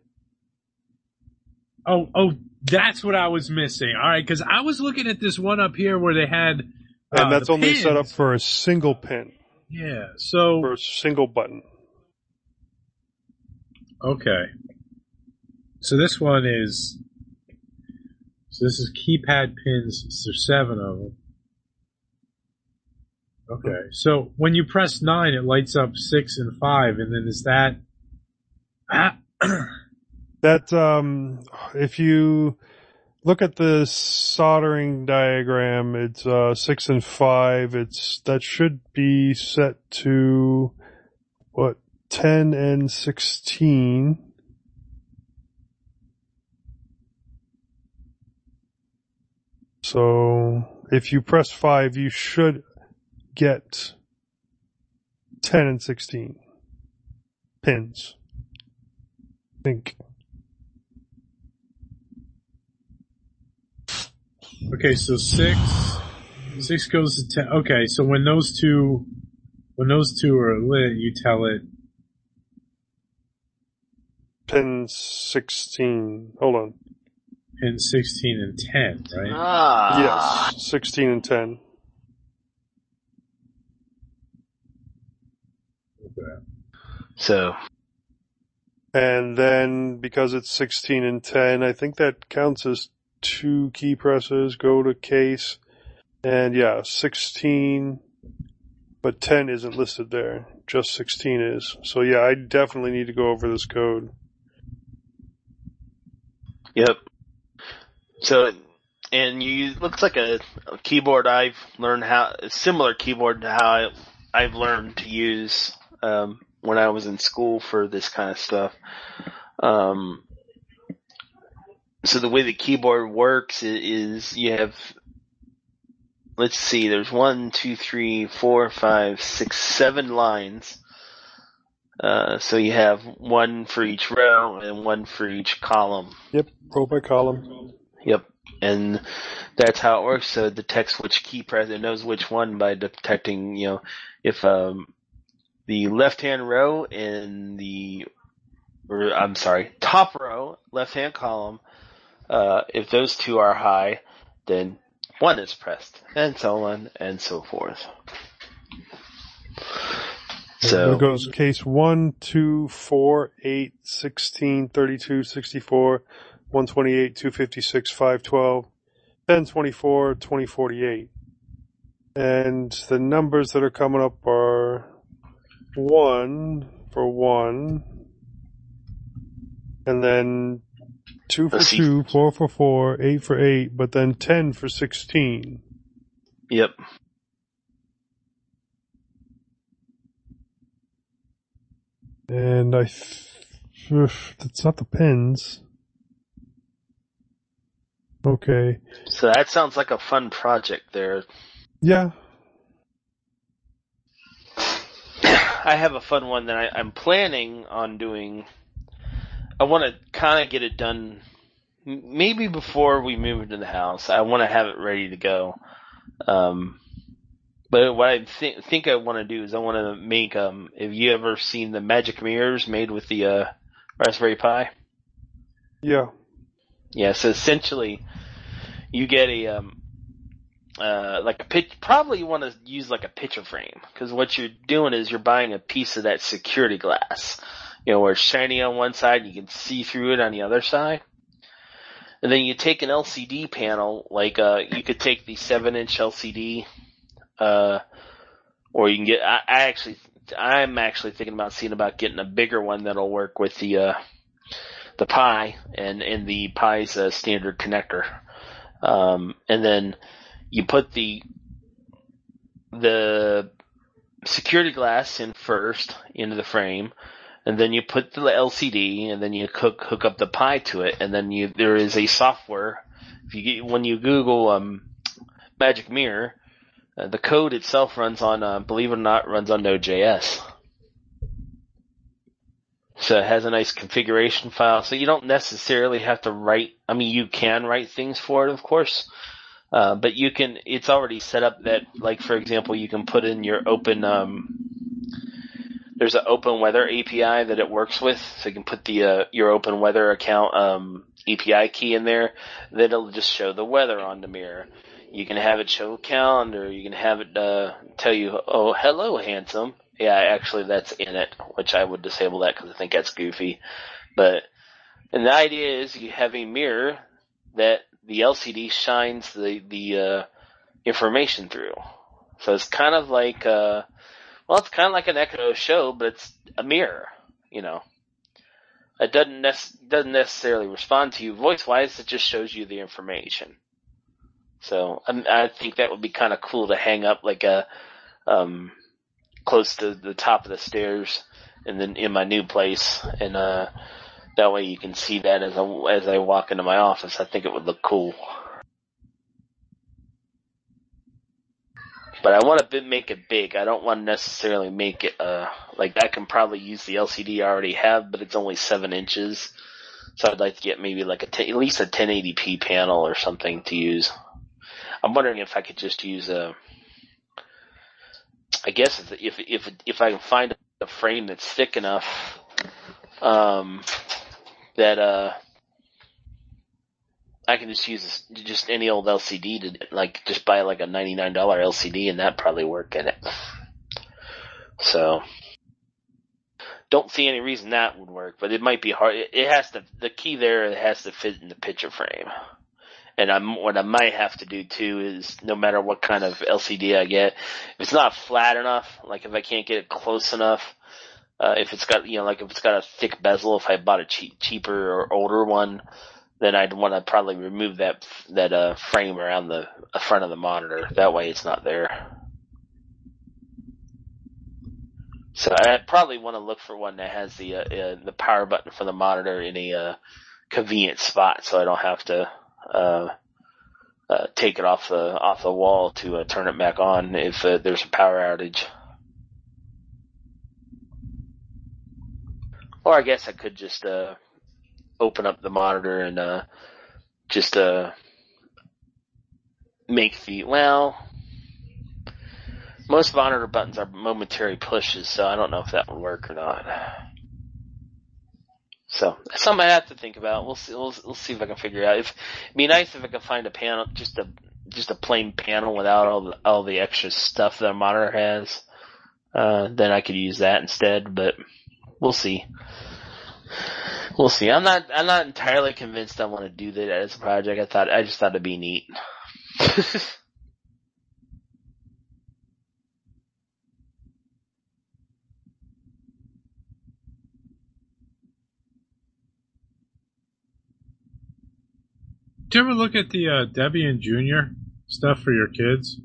Oh, that's what I was missing. All right, because I was looking at this one up here where they had. And that's only pins. set up for a single pin. Yeah, so. For a single button. Okay. So this one is. So this is keypad pins. There's 7 of them. Okay. So when you press 9, it lights up 6 and 5, and then is that. That, if you look at the soldering diagram, it's 6 and 5. That should be set to 10 and 16. So if you press 5, you should get 10 and 16 pins. I think. Okay, so 6 goes to 10. Okay, so when those two are lit, you tell it Pin 16. Hold on. pin 16 and 10, right? Yes, 16 and 10. Okay. So, And then, because it's 16 and 10, I think that counts as 2 key presses. Go to case. And yeah, 16, but 10 isn't listed there. Just 16 is. So yeah, I definitely need to go over this code. yep. So, and looks like a keyboard I've learned a similar keyboard to how I've learned to use, when I was in school for this kind of stuff. So the way the keyboard works is you have, let's see, there's 1, 2, 3, 4, 5, 6, 7 lines. So you have 1 for each row and 1 for each column. Yep, row by column. Yep. And that's how it works. So it detects which key press, it knows which one by detecting, if, the left-hand row and top row, left-hand column, if those two are high, then 1 is pressed, and so on and so forth. So it goes case 1, 2, 4, 8, 16, 32, 64, 128, 256, 512, 10, 24, 2048. And the numbers that are coming up are 1 for 1, and then 2 for 2, 4 for 4, 8 for 8, but then 10 for 16. Yep. And that's not the pins. Okay. So that sounds like a fun project there. Yeah. I have a fun one that I'm planning on doing. I want to kind of get it done maybe before we move into the house. I want to have it ready to go. But what I think I want to do is I want to make, have you ever seen the magic mirrors made with the Raspberry Pi? Yeah. Yeah, so essentially you get a like a pitch. Probably you want to use like a picture frame, because what you're doing is you're buying a piece of that security glass, where it's shiny on one side and you can see through it on the other side. And then you take an LCD panel, like you could take the 7-inch LCD, or you can get. I'm actually thinking about seeing about getting a bigger one that'll work with the Pi and the Pi's standard connector. And then you put the security glass in first into the frame, and then you put the LCD, and then you hook up the Pi to it, and then there is a software. When you Google Magic Mirror, the code itself runs on, believe it or not, runs on Node.js. So it has a nice configuration file. So you don't necessarily have to write. I mean, you can write things for it, of course. But you can, it's already set up that, like, for example, you can put in your open, there's an open weather API that it works with. So you can put your open weather account, API key in there. Then it'll just show the weather on the mirror. You can have it show a calendar. You can have it, tell you, oh, hello, handsome. Yeah, actually that's in it, which I would disable that because I think that's goofy. And the idea is you have a mirror that the LCD shines the information through. So it's kind of like, it's kind of like an Echo Show, but it's a mirror, It doesn't necessarily respond to you voice-wise, it just shows you the information. So I think that would be kind of cool to hang up like close to the top of the stairs, and then in my new place, and that way you can see that as I walk into my office. I think it would look cool. But I want to make it big. I don't want to necessarily make it like I can probably use the LCD I already have, but it's only 7 inches. So I'd like to get maybe like at least a 1080p panel or something to use. I'm wondering if I could just use I guess if I can find a frame that's thick enough, that I can just use just any old LCD to just buy like a $99 LCD, and that'd probably work in it. So, don't see any reason that would work, but it might be hard. It has to. The key there, it has to fit in the picture frame. And what I might have to do too is, no matter what kind of LCD I get, if it's not flat enough, like if I can't get it close enough, if it's got, if it's got a thick bezel, if I bought a cheaper or older one, then I'd want to probably remove that frame around the front of the monitor. That way it's not there. So I probably want to look for one that has the power button for the monitor in a convenient spot, so I don't have to take it off the wall to turn it back on if there's a power outage. Or I guess I could just open up the monitor and just make most monitor buttons are momentary pushes, so I don't know if that would work or not. So that's something I have to think about. We'll see. We'll see if I can figure it out. It'd be nice if I could find a panel, just a plain panel without all the extra stuff that a monitor has. Then I could use that instead. But we'll see. We'll see. I'm not entirely convinced I want to do that as a project. I just thought it'd be neat. Did you ever look at the Debian Jr. stuff for your kids?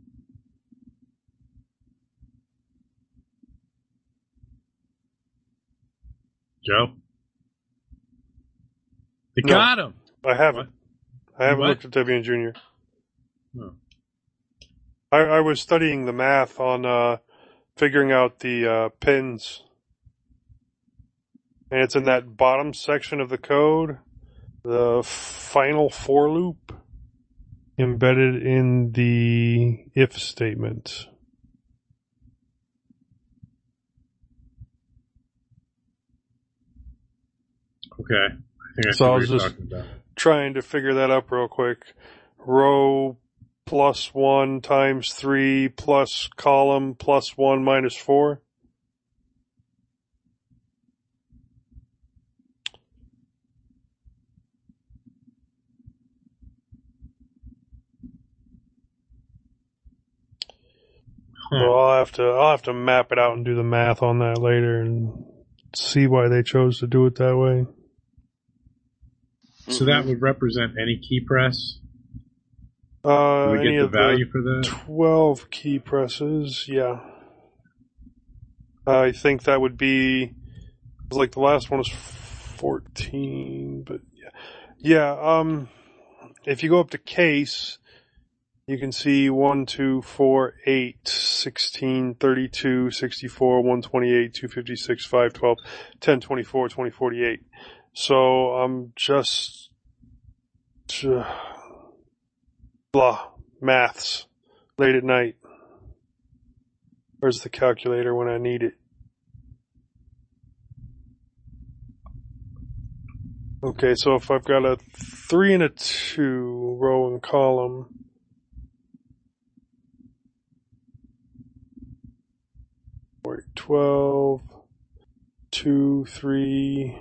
Joe? They got him! I haven't. What? I haven't looked at Debian Jr. Oh. I was studying the math on figuring out the pins. And it's in that bottom section of the code. The final for loop embedded in the if statement. Okay. I think I see So I what was you're just talking about. trying to figure that up real quick. Row +1 times 3 plus column +1 minus 4. So I'll have to map it out and do the math on that later and see why they chose to do it that way. So that would represent any key press? Do we Any get the of value for that? 12 key presses, yeah. I think that would be, like the last one was 14, but yeah. Yeah, if you go up to case, you can see 1, 2, 4, 8, 16, 32, 64, 128, 256, 5, 12, 10, 24, 20, 48. So I'm just maths late at night. Where's the calculator when I need it? Okay, so if I've got a 3 and a 2 row and column, wait, 12, 2, 3,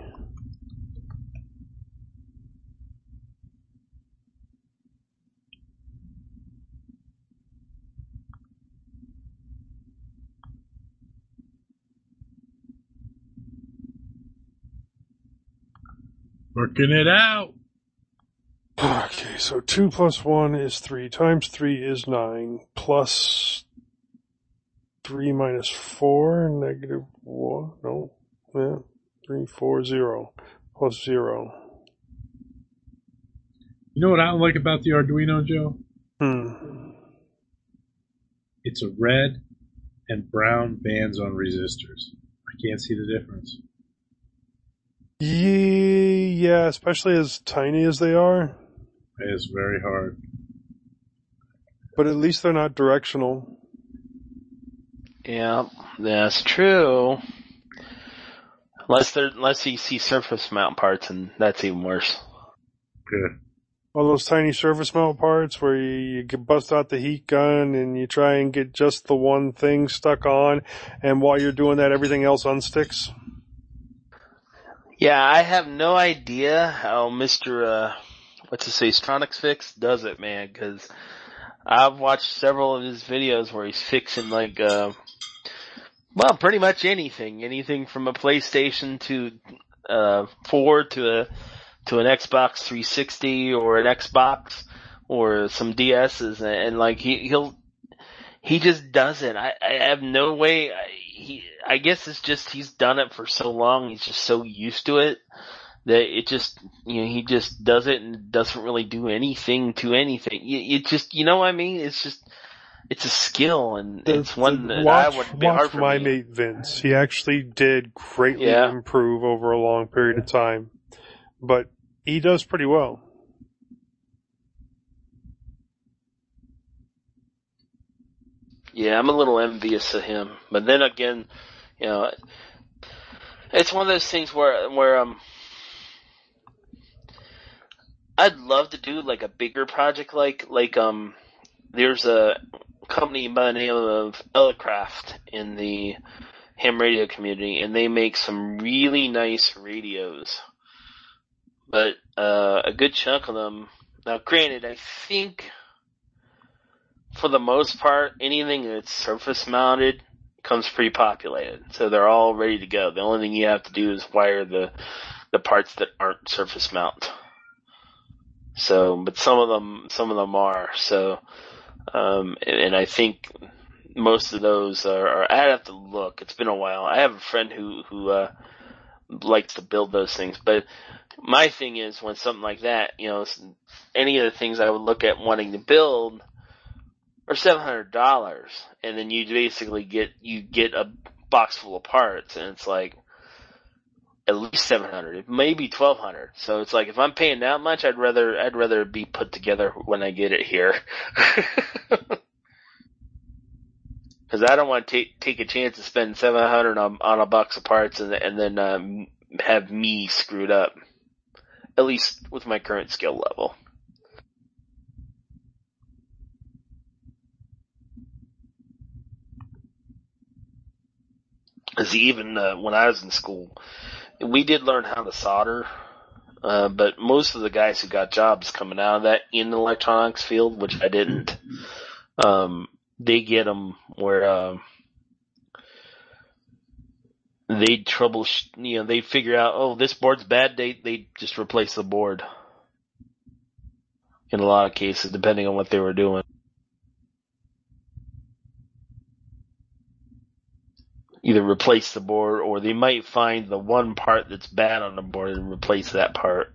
Working it out. okay, so 2 plus 1 is 3, times 3 is 9, plus 3 minus 4, negative 1, no, yeah, 3, 4, 0, plus 0. You know what I don't like about the Arduino, Joe? It's a red and brown bands on resistors. I can't see the difference. Yeah, especially as tiny as they are. It is very hard. but at least they're not directional. Yeah, that's true. Unless you see surface mount parts, and that's even worse. Good. All those tiny surface mount parts where you can bust out the heat gun and you try and get just the one thing stuck on, and while you're doing that, everything else unsticks. Yeah, I have no idea how Mr. Stronics Fix does it, man, because I've watched several of his videos where he's fixing pretty much anything from a PlayStation to 4 to an Xbox 360 or an Xbox or some DSs, and like he just does it. I have no way. I guess it's just he's done it for so long. He's just so used to it that it just he just does it and doesn't really do anything to anything. It just what I mean. It's just it's a skill, and it's one that I would be hard for my me. mate Vince. He actually did greatly improve over a long period of time, but he does pretty well. Yeah, I'm a little envious of him, but then again, it's one of those things where I'd love to do like a bigger project, like there's a company by the name of Elecraft in the ham radio community, and they make some really nice radios. But a good chunk of them, now granted, I think for the most part, anything that's surface mounted comes pre-populated. So they're all ready to go. The only thing you have to do is wire the parts that aren't surface mount. So, but some of them are. So, and I think most of those are I'd have to look. It's been a while. I have a friend who likes to build those things, but my thing is when something like that, any of the things I would look at wanting to build are $700, and then you basically get a box full of parts, and it's like at least $700, maybe $1,200. So it's like if I'm paying that much, I'd rather be put together when I get it here, because I don't want to take a chance to spend $700 on a box of parts and then have me screwed up. At least with my current skill level. As even when I was in school, we did learn how to solder, but most of the guys who got jobs coming out of that in the electronics field, which I didn't, they get them where they they figure out, oh, this board's bad. They just replace the board. In a lot of cases, depending on what they were doing. Either replace the board, or they might find the one part that's bad on the board and replace that part.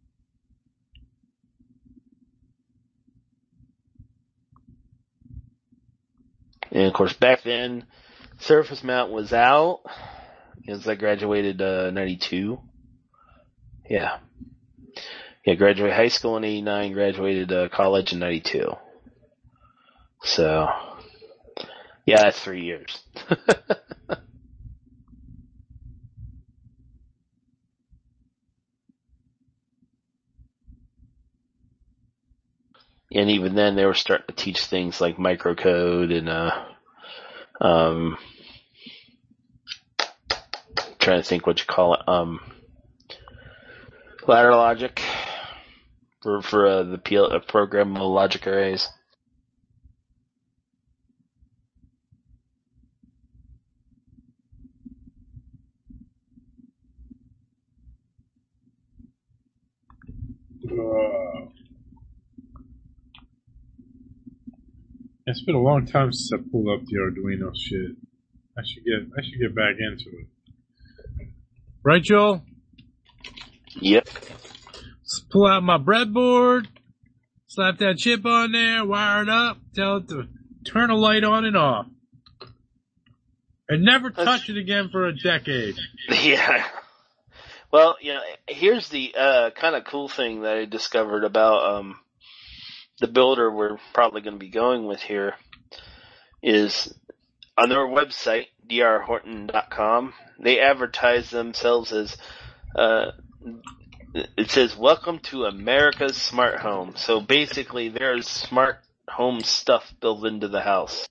And of course, back then, surface mount was out. Because I graduated 92. Yeah, graduated high school in 89, graduated college in 92. So, yeah, that's 3 years. And even then, they were starting to teach things like microcode and trying to think what you call it, ladder logic for the programmable logic arrays. It's been a long time since I pulled up the Arduino shit. I should get back into it. Right, Joel? Yep. Let's pull out my breadboard, slap that chip on there, wire it up, tell it to turn a light on and off. And never touch it again for a decade. Yeah. Well, here's the kind of cool thing that I discovered about the builder we're probably going to be going with here is on their website, drhorton.com. They advertise themselves as, it says, "Welcome to America's Smart Home." So basically, there's smart home stuff built into the house.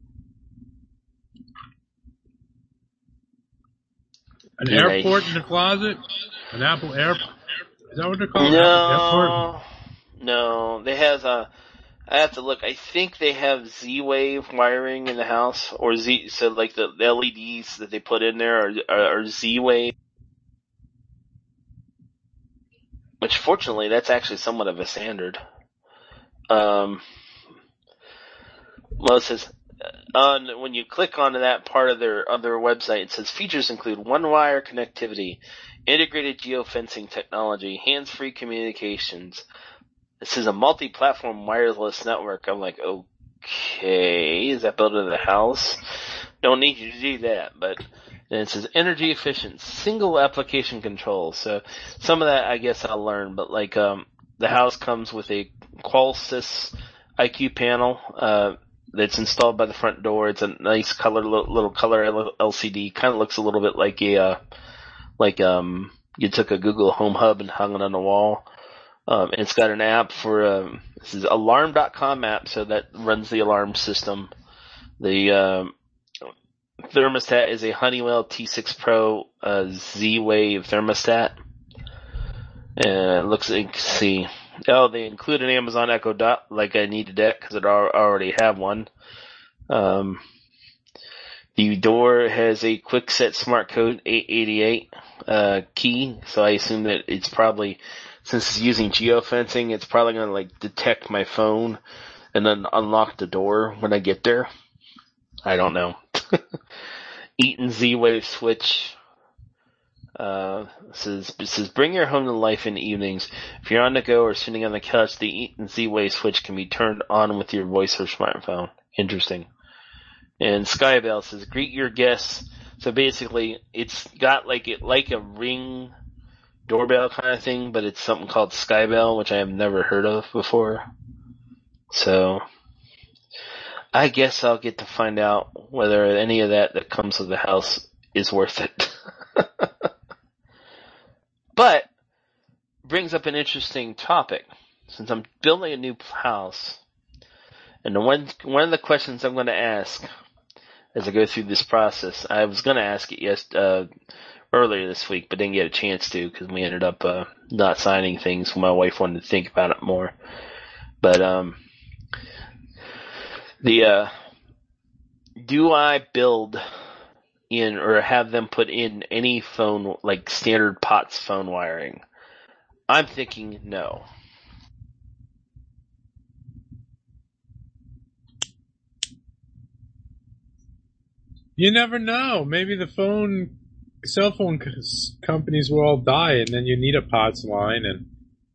An airport in the closet? An Apple airport? Is that what they're called? No. They have I have to look. I think they have Z-Wave wiring in the house, or so like the LEDs that they put in there are Z-Wave. Which, fortunately, that's actually somewhat of a standard. Well, it says, when you click onto that part of their website, it says features include one-wire connectivity, integrated geofencing technology, hands-free communications. This is a multi-platform wireless network. I'm like, okay, is that built into the house? Don't need you to do that, but then it says energy efficient, single application control. So some of that I guess I'll learn, but like, the house comes with a Qualsys IQ panel, that's installed by the front door. It's a nice little color LCD. Kind of looks a little bit like you took a Google Home Hub and hung it on the wall. And it's got an app for, this is alarm.com app, so that runs the alarm system. The, thermostat is a Honeywell T6 Pro, Z-Wave thermostat. And it looks like, see, they include an Amazon Echo Dot, like I needed that because I already have one. The door has a QuickSet Smart Code 888, key, so I assume that it's probably, since it's using geofencing, it's probably going to like detect my phone and then unlock the door when I get there. I don't know. Eaton Z-Wave switch. Says bring your home to life in the evenings. If you're on the go or sitting on the couch, the Eaton Z-Wave switch can be turned on with your voice or smartphone. Interesting. And Skybell says greet your guests. So basically, it's got like a Ring doorbell kind of thing, but it's something called Skybell, which I have never heard of before. So I guess I'll get to find out whether any of that comes with the house is worth it. But brings up an interesting topic. Since I'm building a new house, and one of the questions I'm going to ask as I go through this process, I was going to ask it earlier this week, but didn't get a chance to because we ended up not signing things when my wife wanted to think about it more. But do I build in or have them put in any phone, like standard POTS phone wiring? I'm thinking no. You never know. Maybe the cell phone companies will all die, and then you need a POTS line, and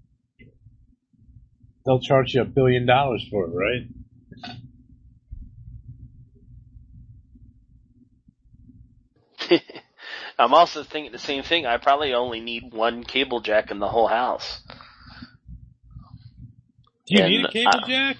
they'll charge you $1 billion for it, right? I'm also thinking the same thing. I probably only need one cable jack in the whole house. Do you need a cable jack?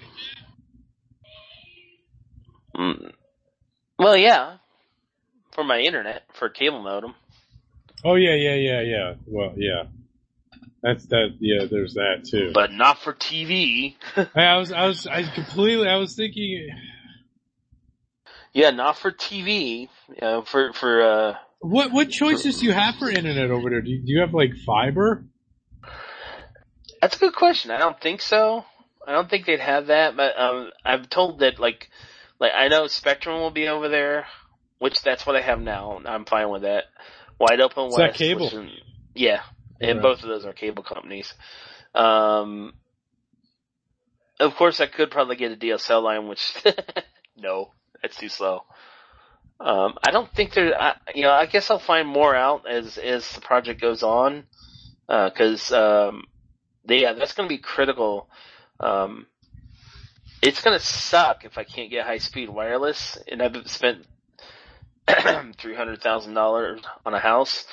Well, yeah. For my internet, for a cable modem. Oh, yeah. Well, yeah. That's that. Yeah, there's that too. But not for TV. I was thinking. Yeah, not for TV. For What choices do you have for internet over there? Do you have like fiber? That's a good question. I don't think so. I don't think they'd have that. But I'm told that like I know Spectrum will be over there, which that's what I have now. I'm fine with that. Wide Open West. Is that cable? Yeah. And Right. both of those are cable companies. Of course, I could probably get a DSL line, which no, that's too slow. I don't think I guess I'll find more out as the project goes on, because that's going to be critical. It's going to suck if I can't get high speed wireless, and I've spent $300,000 on a house.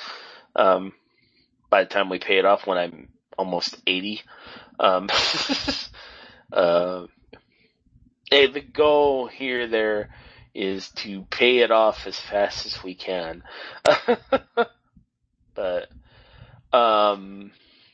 By the time we pay it off when I'm almost 80. Hey, the goal here there is to pay it off as fast as we can. But I'm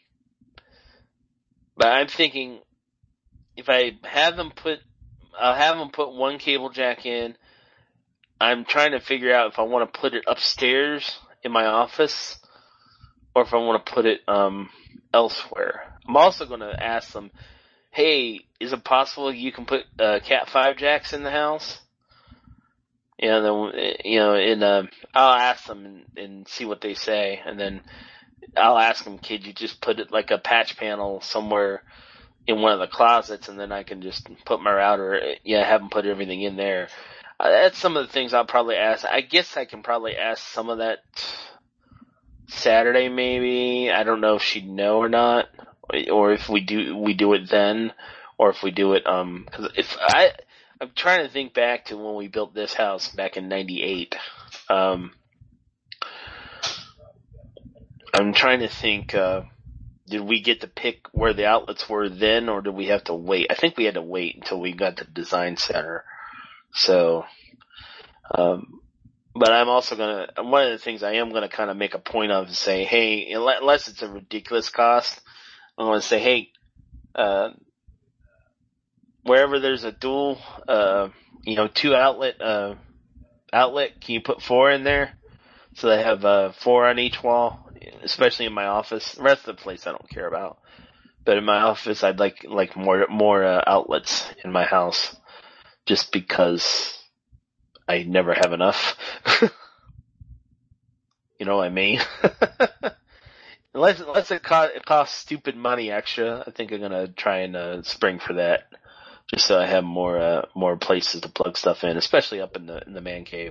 thinking if I'll have them put one cable jack in. I'm trying to figure out if I want to put it upstairs in my office or if I want to put it elsewhere. I'm also going to ask them, hey, is it possible you can put Cat 5 jacks in the house? I'll ask them and see what they say, and then I'll ask them, could you just put it like a patch panel somewhere in one of the closets, and then I can just put my router, have them put everything in there. That's some of the things I'll probably ask. I guess I can probably ask some of that Saturday maybe. I don't know if she'd know or not, or if we do it then, or if we do it, cause I'm trying to think back to when we built this house back in 98. I'm trying to think, did we get to pick where the outlets were then, or did we have to wait? I think we had to wait until we got to the design center. So, but I'm also one of the things I am gonna kind of make a point of is say, hey, unless it's a ridiculous cost, I'm gonna say, hey, wherever there's a dual, 2 outlet, can you put 4 in there? So they have, 4 on each wall, especially in my office. The rest of the place I don't care about. But in my office, I'd like more outlets in my house. Just because I never have enough. You know what I mean? Unless it costs stupid money extra, I think I'm gonna try and spring for that. Just so I have more places to plug stuff in, especially up in the man cave.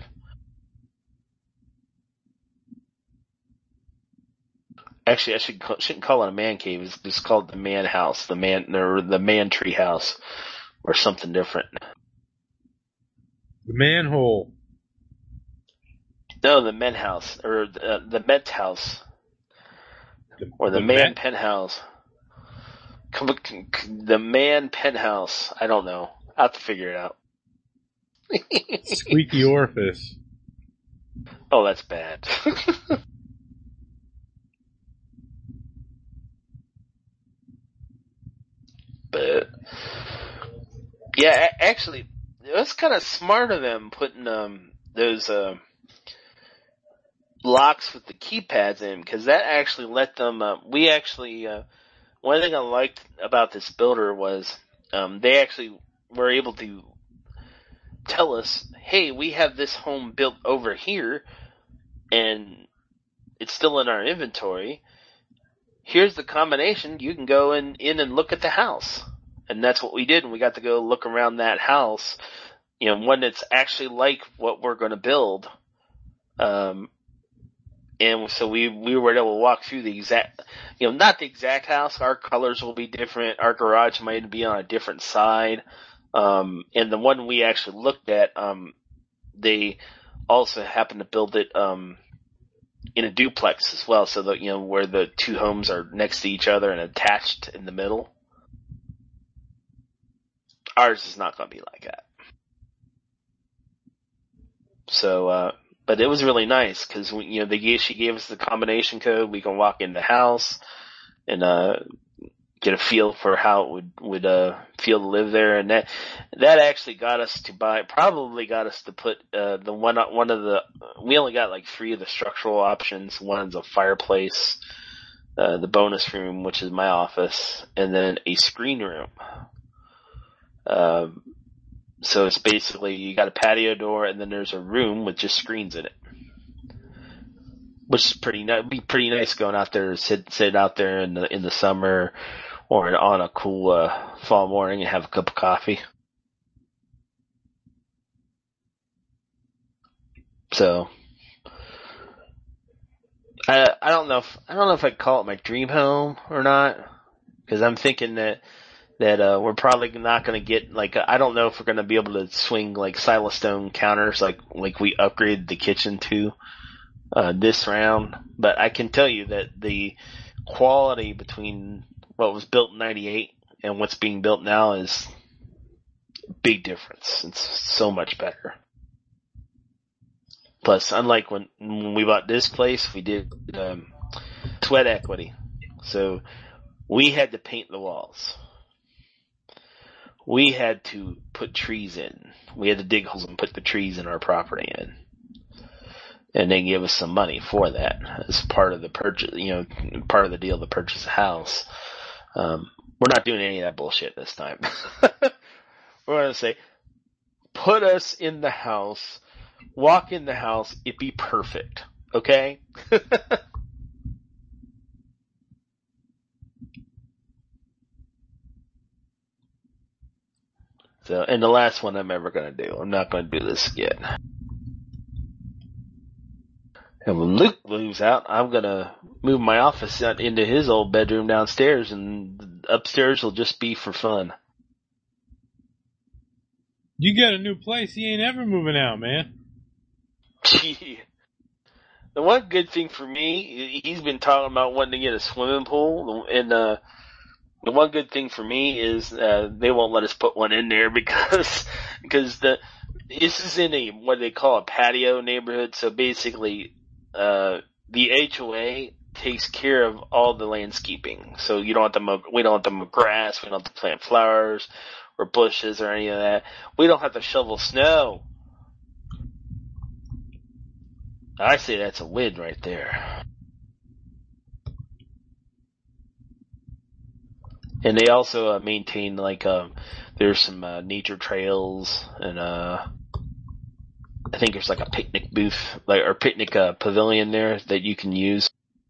Actually, I shouldn't call it a man cave. It's just called the man house, the man tree house, or something different. The manhole. No, the men house, or the Met house, or the man Met? Penthouse. The man penthouse. I don't know. I'll have to figure it out. Squeaky orifice. Oh, that's bad. But yeah, actually, it was kind of smart of them putting those locks with the keypads in, because that actually let them. One thing I liked about this builder was they actually were able to tell us, hey, we have this home built over here, and it's still in our inventory. Here's the combination. You can go in and look at the house. And that's what we did, and we got to go look around that house, when it's actually like what we're going to build. And so we were able to walk through the exact, not the exact house. Our colors will be different. Our garage might be on a different side. And the one we actually looked at, they also happened to build it, in a duplex as well. So that, where the 2 homes are next to each other and attached in the middle. Ours is not going to be like that. So, but it was really nice because, she gave us the combination code. We can walk in the house and, get a feel for how it would feel to live there. And that actually got us to put, we only got like 3 of the structural options. One's a fireplace, the bonus room, which is my office, and then a screen room. So it's basically you got a patio door and then there's a room with just screens in it, which is be pretty nice going out there, sit out there in the summer or on a cool fall morning and have a cup of coffee. So I don't know if I'd call it my dream home or not, because I'm thinking that we're probably not going to get, I don't know if we're going to be able to swing Silestone counters like we upgraded the kitchen to this round. But I can tell you that the quality between what was built in 98 and what's being built now is a big difference. It's so much better. Plus, unlike when we bought this place, we did sweat equity. So we had to paint the walls. We had to put trees in. We had to dig holes and put the trees in our property in. And they give us some money for that as part of the purchase, part of the deal to purchase a house. We're not doing any of that bullshit this time. We're going to say, put us in the house, walk in the house, it'd be perfect. Okay? So, and the last one I'm ever going to do. I'm not going to do this again. And when Luke moves out, I'm going to move my office out into his old bedroom downstairs, and upstairs will just be for fun. You got a new place. He ain't ever moving out, man. Gee. The one good thing for me, he's been talking about wanting to get a swimming pool, and the one good thing for me is they won't let us put one in there because this is in what they call a patio neighborhood. So basically, the HOA takes care of all the landscaping. So you don't have to we don't have to mow grass, we don't have to plant flowers or bushes or any of that. We don't have to shovel snow. I say that's a win right there. And they also maintain there's some nature trails, and I think there's like a picnic booth, or picnic pavilion there that you can use.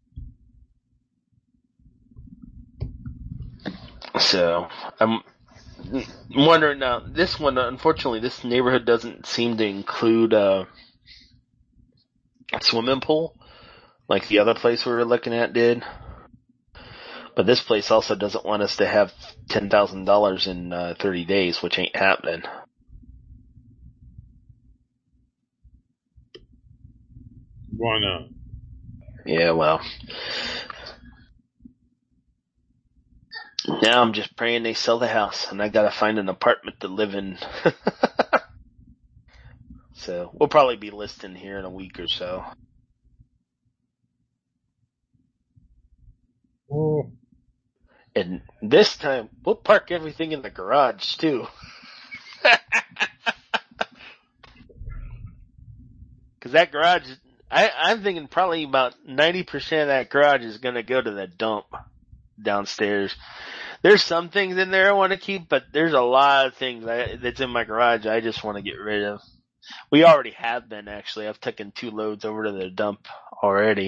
So I'm wondering now. This one, unfortunately, this neighborhood doesn't seem to include a swimming pool like the other place we were looking at did. But this place also doesn't want us to have $10,000 in 30 days, which ain't happening. Why not? Yeah, well. Now I'm just praying they sell the house, and I gotta find an apartment to live in. So, we'll probably be listing here in a week or so. Oh. And this time, we'll park everything in the garage, too. Because that garage, I'm thinking probably about 90% of that garage is going to go to the dump downstairs. There's some things in there I want to keep, but there's a lot of things that's in my garage I just want to get rid of. We already have been, actually. I've taken 2 loads over to the dump already.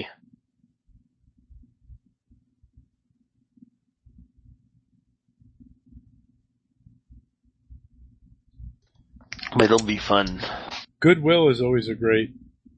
But it'll be fun. Goodwill is always a great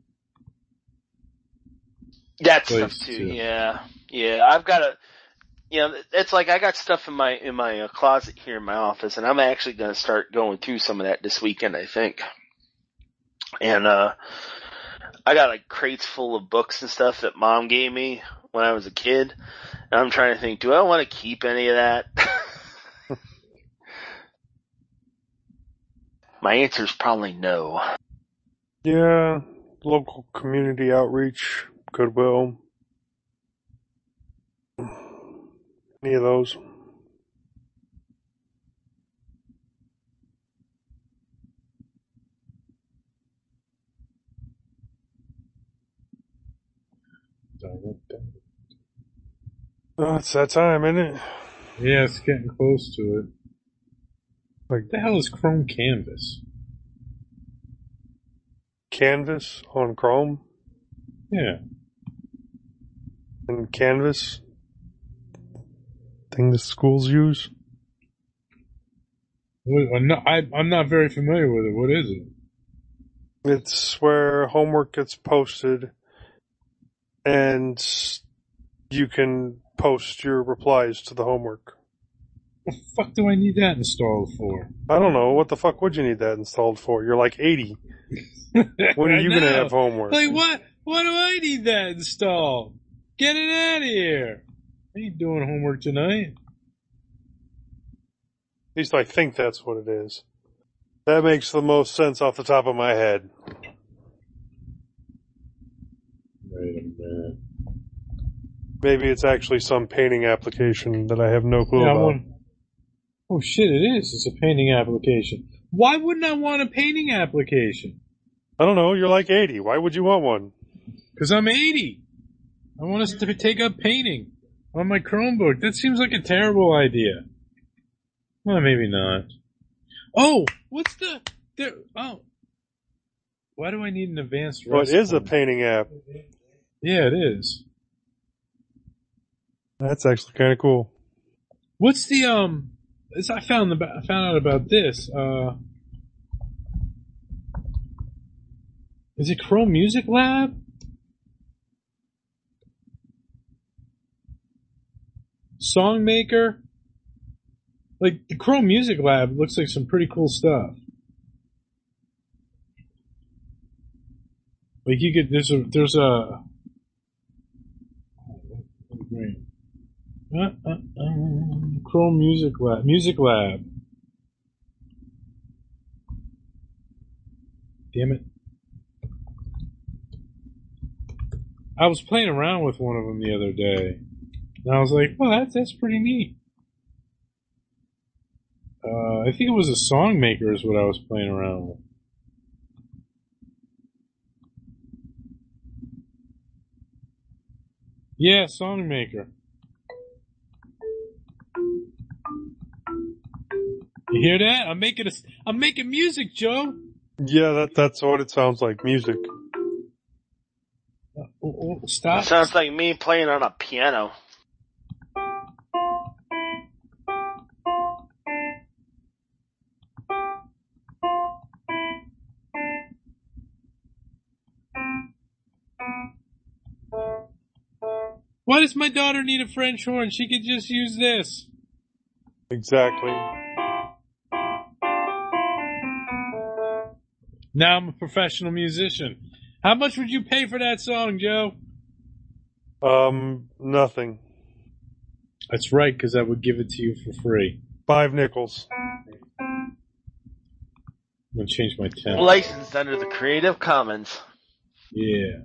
that place stuff too. Yeah. I've got it's like I got stuff in my closet here in my office, and I'm actually going to start going through some of that this weekend, I think. And I got like crates full of books and stuff that Mom gave me when I was a kid, and I'm trying to think, do I want to keep any of that? My answer is probably no. Yeah, local community outreach, Goodwill. Any of those. Oh, it's that time, isn't it? Yeah, it's getting close to it. Like, what the hell is Chrome Canvas? Canvas on Chrome? Yeah. And Canvas? Thing the schools use? I'm not very familiar with it. What is it? It's where homework gets posted, and you can post your replies to the homework. What the fuck do I need that installed for? I don't know. What the fuck would you need that installed for? You're like 80. When are you going to have homework? Like, what? Why do I need that installed? Get it out of here. I ain't doing homework tonight. least I think that's what it is. That makes the most sense off the top of my head. Wait a minute. Maybe it's actually some painting application that I have no clue about. Oh shit, it is. It's a painting application. Why wouldn't I want a painting application? I don't know. You're like 80. Why would you want one? Because I'm 80. I want us to take up painting on my Chromebook. That seems like a terrible idea. Well, maybe not. Oh, what's why do I need an advanced Well, it Rust is a phone? painting app. Yeah, it is. That's actually kind of cool. What's the I found out about this. Is it Chrome Music Lab? Songmaker? Like, the Chrome Music Lab looks like some pretty cool stuff. Like, you could, there's a Chrome Music Lab. Damn it. I was playing around with one of them the other day. And I was like, well, that's pretty neat. I think it was a Songmaker is what I was playing around with. Yeah, Songmaker. You hear that? I'm making music, Joe. Yeah, that's what it sounds like. Music. Stop. It sounds like me playing on a piano. Why does my daughter need a French horn? She could just use this. Exactly. Now I'm a professional musician. How much would you pay for that song, Joe? Nothing. That's right, because I would give it to you for free. 5 nickels. I'm going to change my temp. Licensed under the Creative Commons. Yeah.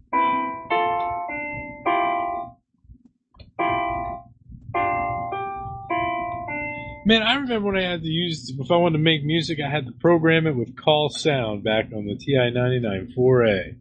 Man, I remember when I had to use, if I wanted to make music, I had to program it with Call Sound back on the TI-99 4A.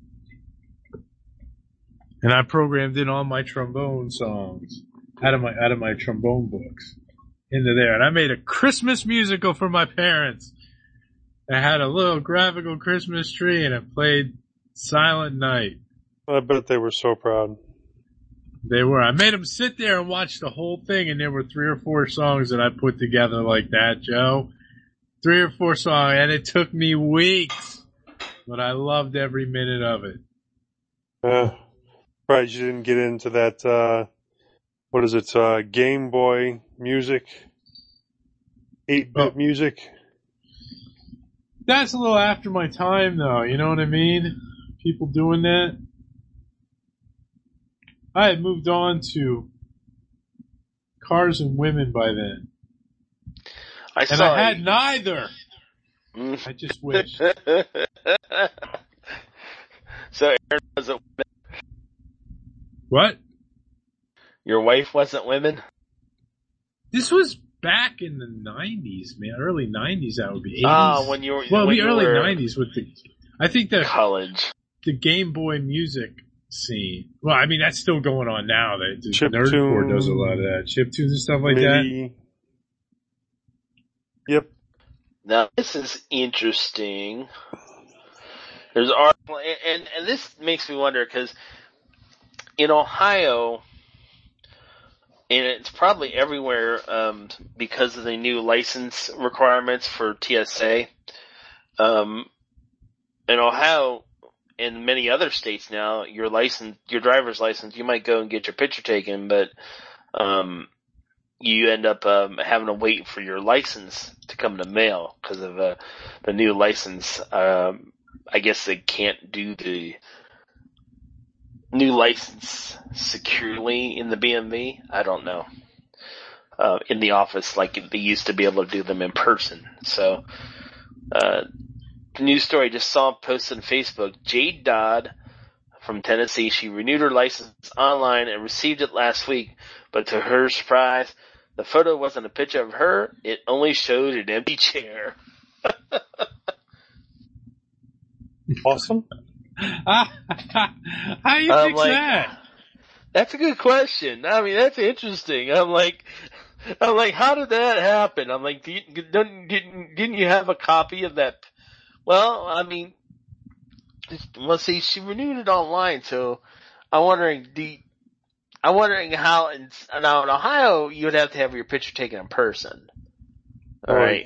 And I programmed in all my trombone songs out of my trombone books into there. And I made a Christmas musical for my parents. I had a little graphical Christmas tree and it played Silent Night. I bet they were so proud. They were. I made them sit there and watch the whole thing, and there were 3 or 4 songs that I put together like that, Joe. 3 or 4 songs, and it took me weeks, but I loved every minute of it. Right, you didn't get into that, what is it, Game Boy music? 8-bit music? That's a little after my time, though, you know what I mean? People doing that. I had moved on to Cars and Women by then. I had neither. I just wish. So Aaron wasn't women? What? Your wife wasn't women? This was back in the 90s, man. Early 90s, that would be 80s. Ah, when you were... Well, when the you early were 90s with the... I think the... College. The Game Boy music scene. Well, I mean, that's still going on now. The Chiptune. Nerdcore does a lot of that. Chiptunes and stuff like that. Yep. Now, this is interesting. There's an article, and this makes me wonder, because in Ohio, and it's probably everywhere because of the new license requirements for TSA, in Ohio, in many other states now, your driver's license, you might go and get your picture taken, but you end up having to wait for your license to come in the mail because of the new license. I guess they can't do the new license securely in the BMV. I don't know. in the office like they used to be able to do them in person. So, news story just saw posted on Facebook. Jade Dodd from Tennessee, she renewed her license online and received it last week, but to her surprise, the photo wasn't a picture of her, it only showed an empty chair. Awesome. How you fix that? That's a good question. I mean, that's interesting. I'm like, how did that happen? I'm like, didn't you have a copy of that? Well, I mean, see, she renewed it online, so I'm wondering how now in Ohio you would have to have your picture taken in person. All right.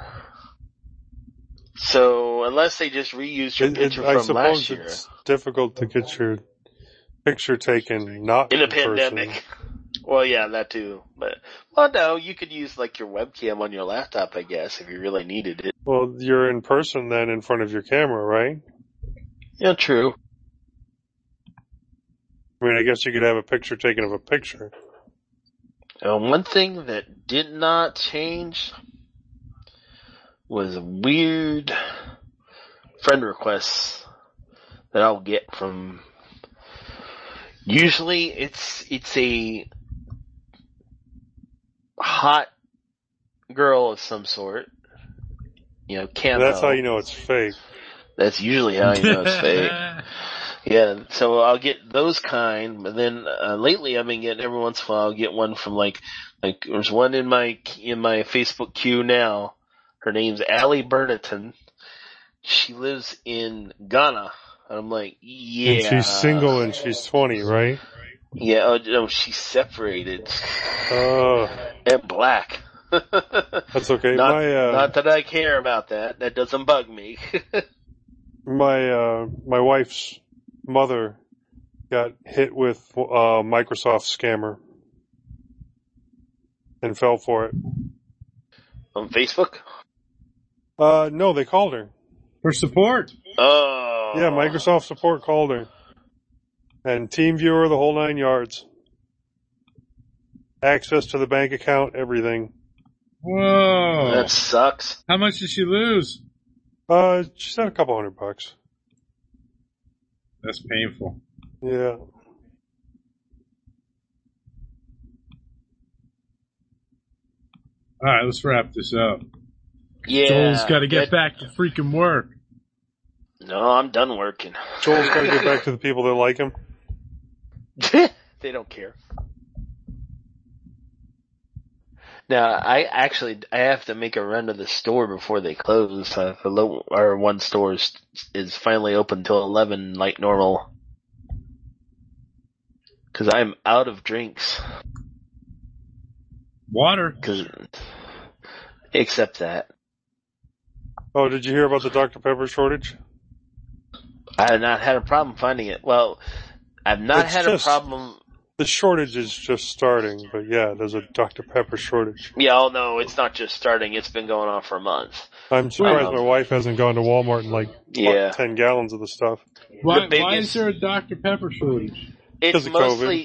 So unless they just reused your picture from last year, it's difficult to get your picture taken not in a pandemic. person. Well, yeah, that too. But no, you could use like your webcam on your laptop, I guess, if you really needed it. Well, you're in person then in front of your camera, right? Yeah, true. I mean, I guess you could have a picture taken of a picture. One thing that did not change was weird friend requests that I'll get from. Usually, it's a hot girl of some sort. Camo. That's how you know it's fake. That's usually how you know it's fake. Yeah, so I'll get those kind, but then lately I've been getting every once in a while I'll get one from like there's one in my Facebook queue now. Her name's Allie Burniton. She lives in Ghana. And I'm like, yeah. And she's single and she's 20, right? Yeah, no, she's separated. Oh. And black. That's okay. Not that I care about that. That doesn't bug me. My wife's mother got hit with Microsoft scammer and fell for it. On Facebook? No, they called her. For support. Oh. Yeah, Microsoft support called her. And TeamViewer, the whole 9 yards. Access to the bank account, everything. Whoa. That sucks. How much did she lose? She said $200. That's painful. Yeah. Alright, let's wrap this up. Yeah. Joel's gotta get back to freaking work. No, I'm done working. Joel's gotta get back to the people that like him. They don't care. Now, I have to make a run to the store before they close. Our one store is finally open till 11 like normal. Cause I'm out of drinks. Water. Except that. Oh, did you hear about the Dr. Pepper shortage? I have not had a problem finding it. Well, I've not had a problem. The shortage is just starting, but yeah, there's a Dr. Pepper shortage. Yeah, no, it's not just starting. It's been going on for a month. I'm surprised my wife hasn't gone to Walmart and 10 gallons of the stuff. Why is there a Dr. Pepper shortage? It's mostly,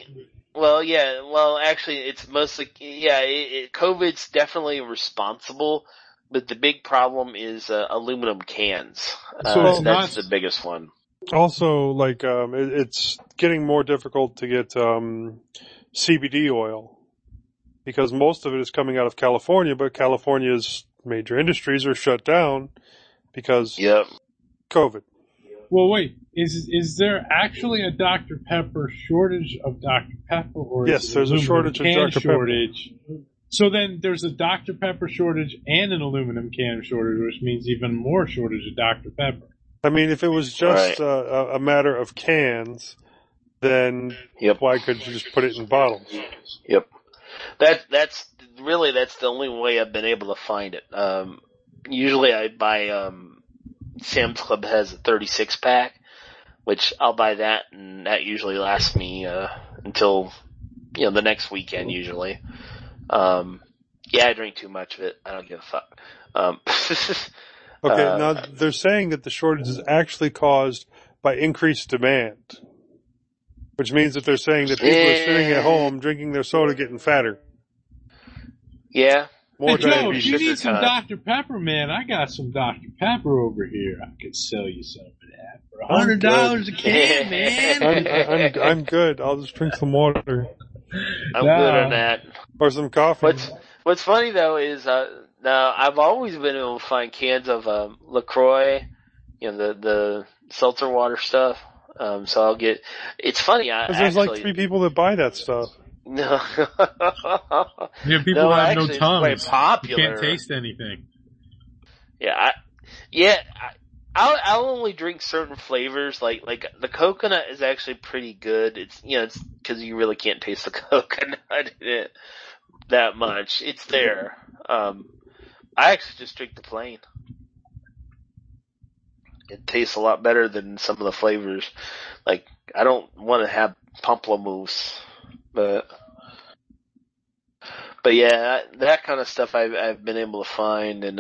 it's mostly, COVID's definitely responsible, but the big problem is aluminum cans. So that's the biggest one. Also, it's getting more difficult to get CBD oil because most of it is coming out of California, but California's major industries are shut down because COVID. Well, wait, is there actually a Dr. Pepper shortage of Dr. Pepper, or yes, there's a shortage of Dr. shortage? Pepper. So then there's a Dr. Pepper shortage and an aluminum can shortage, which means even more shortage of Dr. Pepper. I mean, if it was just a matter of cans, then why could you just put it in bottles? Yep. That's the only way I've been able to find it. Usually I buy, Sam's Club has a 36 pack, which I'll buy that, and that usually lasts me, until, the next weekend usually. I drink too much of it. I don't give a fuck. Okay, now they're saying that the shortage is actually caused by increased demand, which means that they're saying that people are sitting at home drinking their soda getting fatter. Yeah. Hey, Joe, diabetes. if you need some time. Dr. Pepper, man, I got some Dr. Pepper over here. I could sell you some of that for I'm $100 a can, man. I'm good. I'll just drink some water I'm good on that. or some coffee. What's funny though is now I've always been able to find cans of LaCroix, the seltzer water stuff. So I'll get. It's funny. There's like 3 people that buy that stuff. No. Yeah, people that have no actually, it's tongues. quite popular. You can't taste anything. Yeah, I'll only drink certain flavors. Like the coconut is actually pretty good. It's it's because you really can't taste the coconut in it that much. It's there. I actually just drink the plain. It tastes a lot better than some of the flavors. Like I don't want to have pamplemousse, but yeah, that kind of stuff I've been able to find, and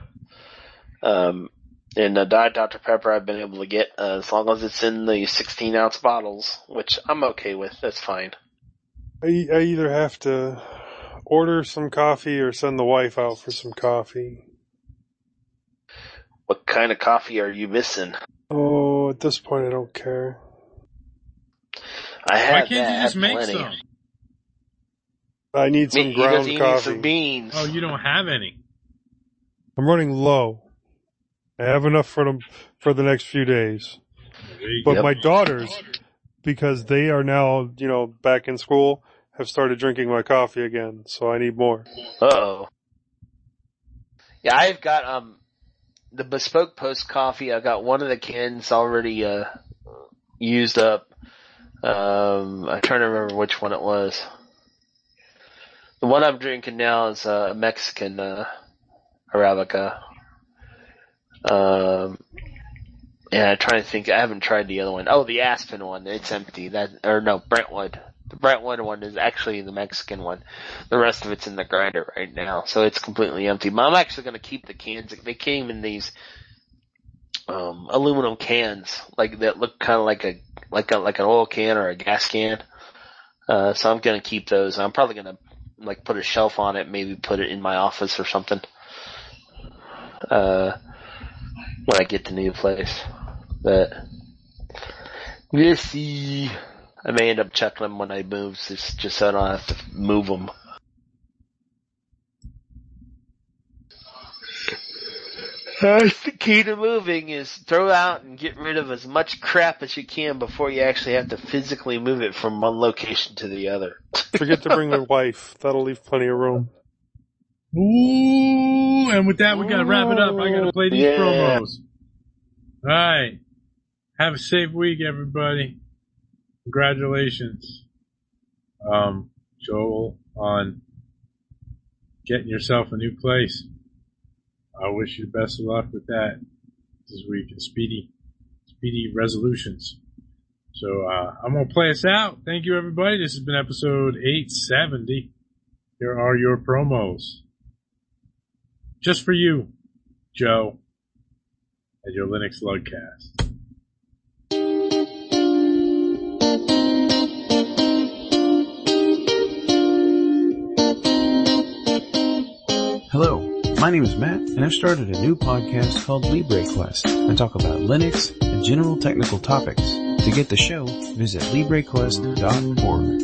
Diet Dr. Pepper I've been able to get as long as it's in the 16-ounce bottles, which I'm okay with. That's fine. I either have to order some coffee or send the wife out for some coffee. What kind of coffee are you missing? Oh, at this point I don't care. I have Why can't you just make plenty. some? I need some ground He coffee. needs some beans. Oh, you don't have any. I'm running low. I have enough for the next few days. But my daughters, because they are now, back in school, have started drinking my coffee again, so I need more. Uh-oh. Yeah, I've got, the Bespoke Post coffee. I got one of the cans already, used up. I'm trying to remember which one it was. The one I'm drinking now is a Mexican, Arabica. And I'm trying to think, I haven't tried the other one. Oh, the Aspen one, it's empty. Brentwood. The Brentwood one is actually the Mexican one. The rest of it's in the grinder right now, so it's completely empty. But I'm actually gonna keep the cans. They came in these, aluminum cans, like, that look kinda like an oil can or a gas can. So I'm gonna keep those. I'm probably gonna, put a shelf on it, maybe put it in my office or something. When I get to the new place. But we'll see. I may end up checking them when I move, just so I don't have to move them. That's the key to moving, is throw out and get rid of as much crap as you can before you actually have to physically move it from one location to the other. Forget to bring the wife. That'll leave plenty of room. Ooh, and with that, we gotta wrap it up. I gotta play these promos. Alright. Have a safe week, everybody. Congratulations, Joel, on getting yourself a new place. I wish you the best of luck with that this week and speedy resolutions. So, I'm gonna play us out. Thank you, everybody. This has been episode 870. Here are your promos. Just for you, Joe, at your Linux Lugcast. Hello, my name is Matt, and I've started a new podcast called LibreQuest. I talk about Linux and general technical topics. To get the show, visit LibreQuest.org.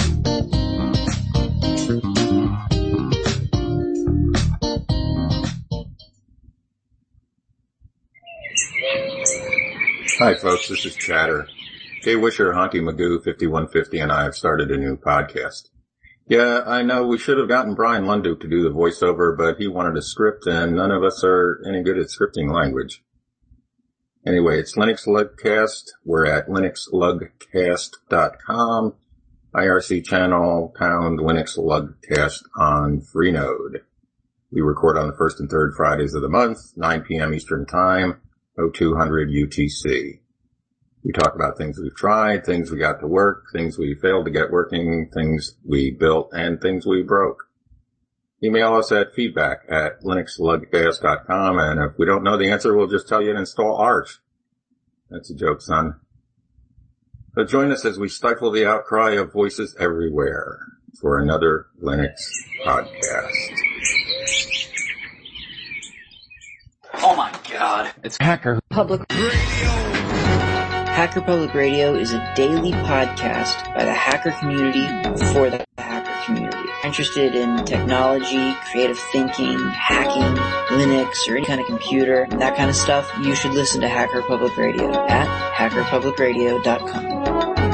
Hi folks, this is Chatter. Jay Wisher, Honky Magoo, 5150, and I have started a new podcast. Yeah, I know we should have gotten Brian Lunduke to do the voiceover, but he wanted a script and none of us are any good at scripting language. Anyway, it's Linux Lugcast. We're at linuxlugcast.com. IRC channel, pound Linux Lugcast on Freenode. We record on the first and third Fridays of the month, 9 p.m. Eastern Time, 0200 UTC. We talk about things we've tried, things we got to work, things we failed to get working, things we built, and things we broke. Email us at feedback@linuxlugcast.com, and if we don't know the answer, we'll just tell you to install Arch. That's a joke, son. So join us as we stifle the outcry of voices everywhere. for another Linux podcast. Oh my God. It's Hacker Public Radio. Hacker Public Radio is a daily podcast by the hacker community for the hacker community. Interested in technology, creative thinking, hacking, Linux, or any kind of computer, that kind of stuff, you should listen to Hacker Public Radio at hackerpublicradio.com.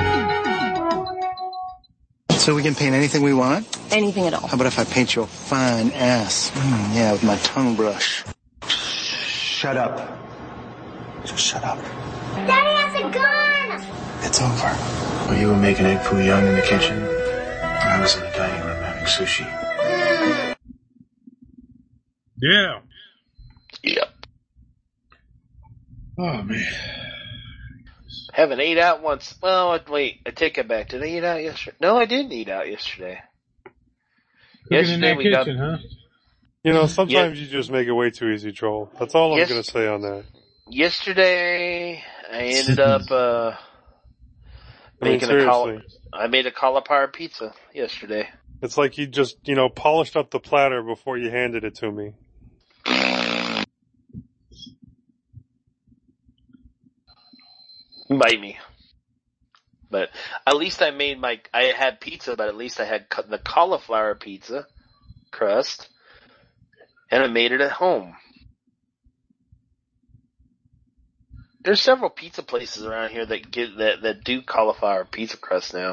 So we can paint anything we want? Anything at all. How about if I paint you a fine ass? Yeah, with my tongue brush. Shut up. Just shut up. Daddy has a gun! It's over. Well, you were making egg foo young in the kitchen. I was in the dining room having sushi. Yeah. Yep. Oh, man. Haven't ate out once. Well, wait, I take it back. Did I eat out yesterday? No, I didn't eat out yesterday. Yesterday we kitchen, huh? You know, sometimes you just make it way too easy, Joel. That's all I'm going to say on that. Yesterday, I ended up making I made a cauliflower pizza yesterday. It's like you just, polished up the platter before you handed it to me. Bite me. But at least I had pizza, but at least I had the cauliflower pizza crust, and I made it at home. There's several pizza places around here that do cauliflower pizza crust now.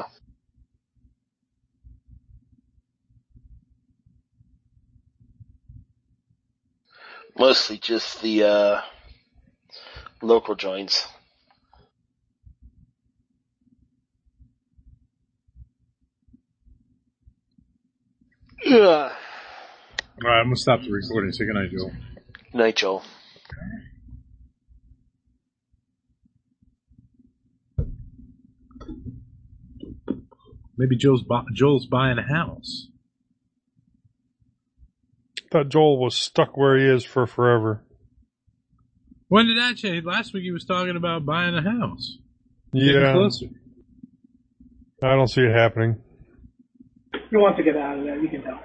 Mostly just the local joints. Yeah. All right, I'm gonna stop the recording. Say goodnight, Joel. Night, Joel. Maybe Joel's buying a house. I thought Joel was stuck where he is for forever. When did that change? Last week he was talking about buying a house. Yeah. Closer. I don't see it happening. He wants to get out of there, you can tell.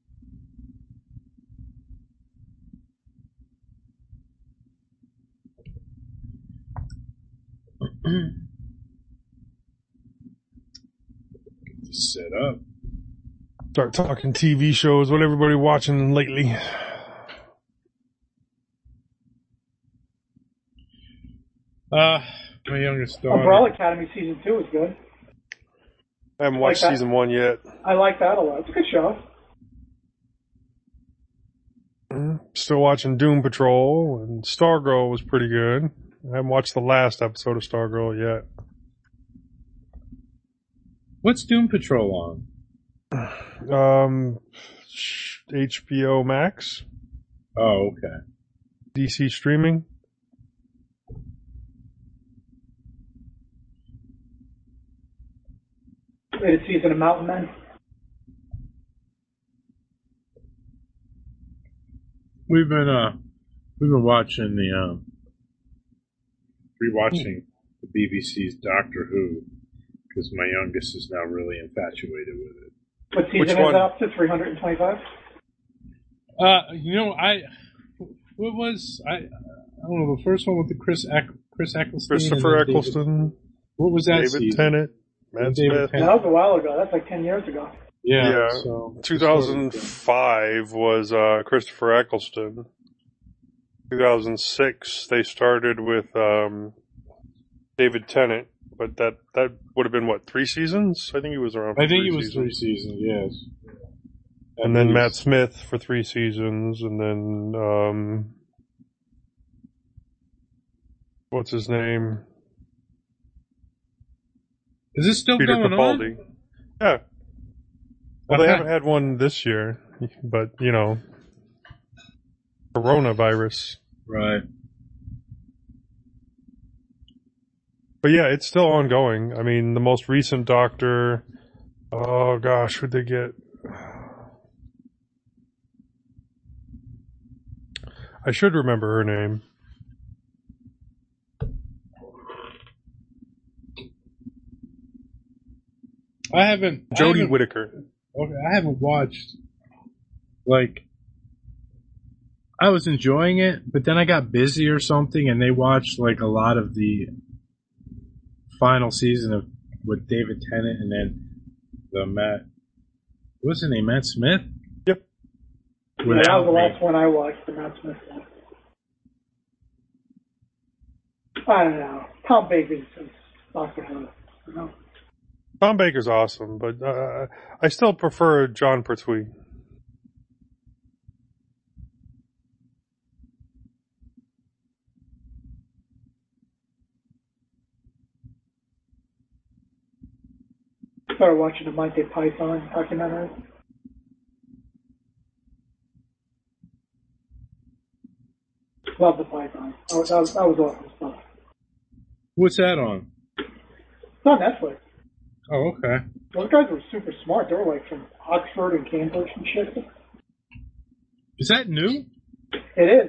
Set up. Start talking TV shows. What everybody watching lately? My youngest daughter. Umbrella Academy season 2 is good. I haven't watched season 1 yet. I like that a lot. It's a good show. Still watching Doom Patrol, and Stargirl was pretty good. I haven't watched the last episode of Stargirl yet. What's Doom Patrol on? HBO Max. Oh, okay. DC streaming. Latest season of Mountain Men. We've been watching rewatching the BBC's Doctor Who because my youngest is now really infatuated with it. What season is it up to? 325? I don't know, the first one with the Chris Eccleston. Christopher Eccleston. What was that David season? Tennant. Matt Smith. That was a while ago. That's like 10 years ago. Yeah. So 2005 was Christopher Eccleston. 2006 they started with David Tennant, but that would have been what, 3 seasons? I think he was around. I think it was 3 seasons. Yes. And then Matt Smith for 3 seasons, and then what's his name? Is this still Peter going Capaldi. on? Yeah. Well, they haven't had one this year, but coronavirus. Right. But yeah, it's still ongoing. I mean, the most recent Doctor, oh gosh, who'd they get? I should remember her name. I haven't. Jodie Whittaker. Okay, I haven't watched, like, I was enjoying it, but then I got busy or something, and they watched, like, a lot of the final season of with David Tennant and then the Matt, what's his name, Matt Smith? Yep. That was the last one I watched, the Matt Smith one. I don't know. Tom Baker's Dr. Who, you know? Tom Baker's awesome, but I still prefer John Pertwee. Started watching the Monty Python documentary. Love the Python. That was awesome stuff. What's that on? It's on Netflix. Oh, okay. Those guys were super smart. They were like from Oxford and Cambridge and shit. Is that new? It is.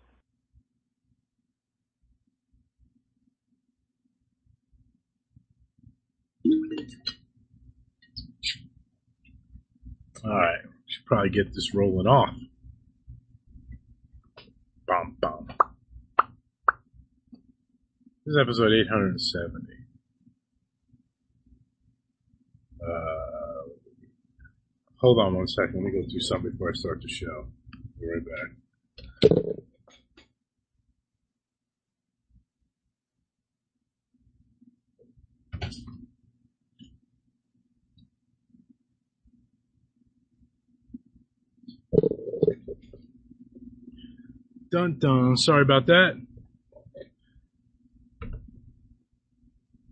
Alright, should probably get this rolling off. Bum, bum. This is episode 870. Hold on one second. Let me go do something before I start the show. Be right back. Dun dun. Sorry about that.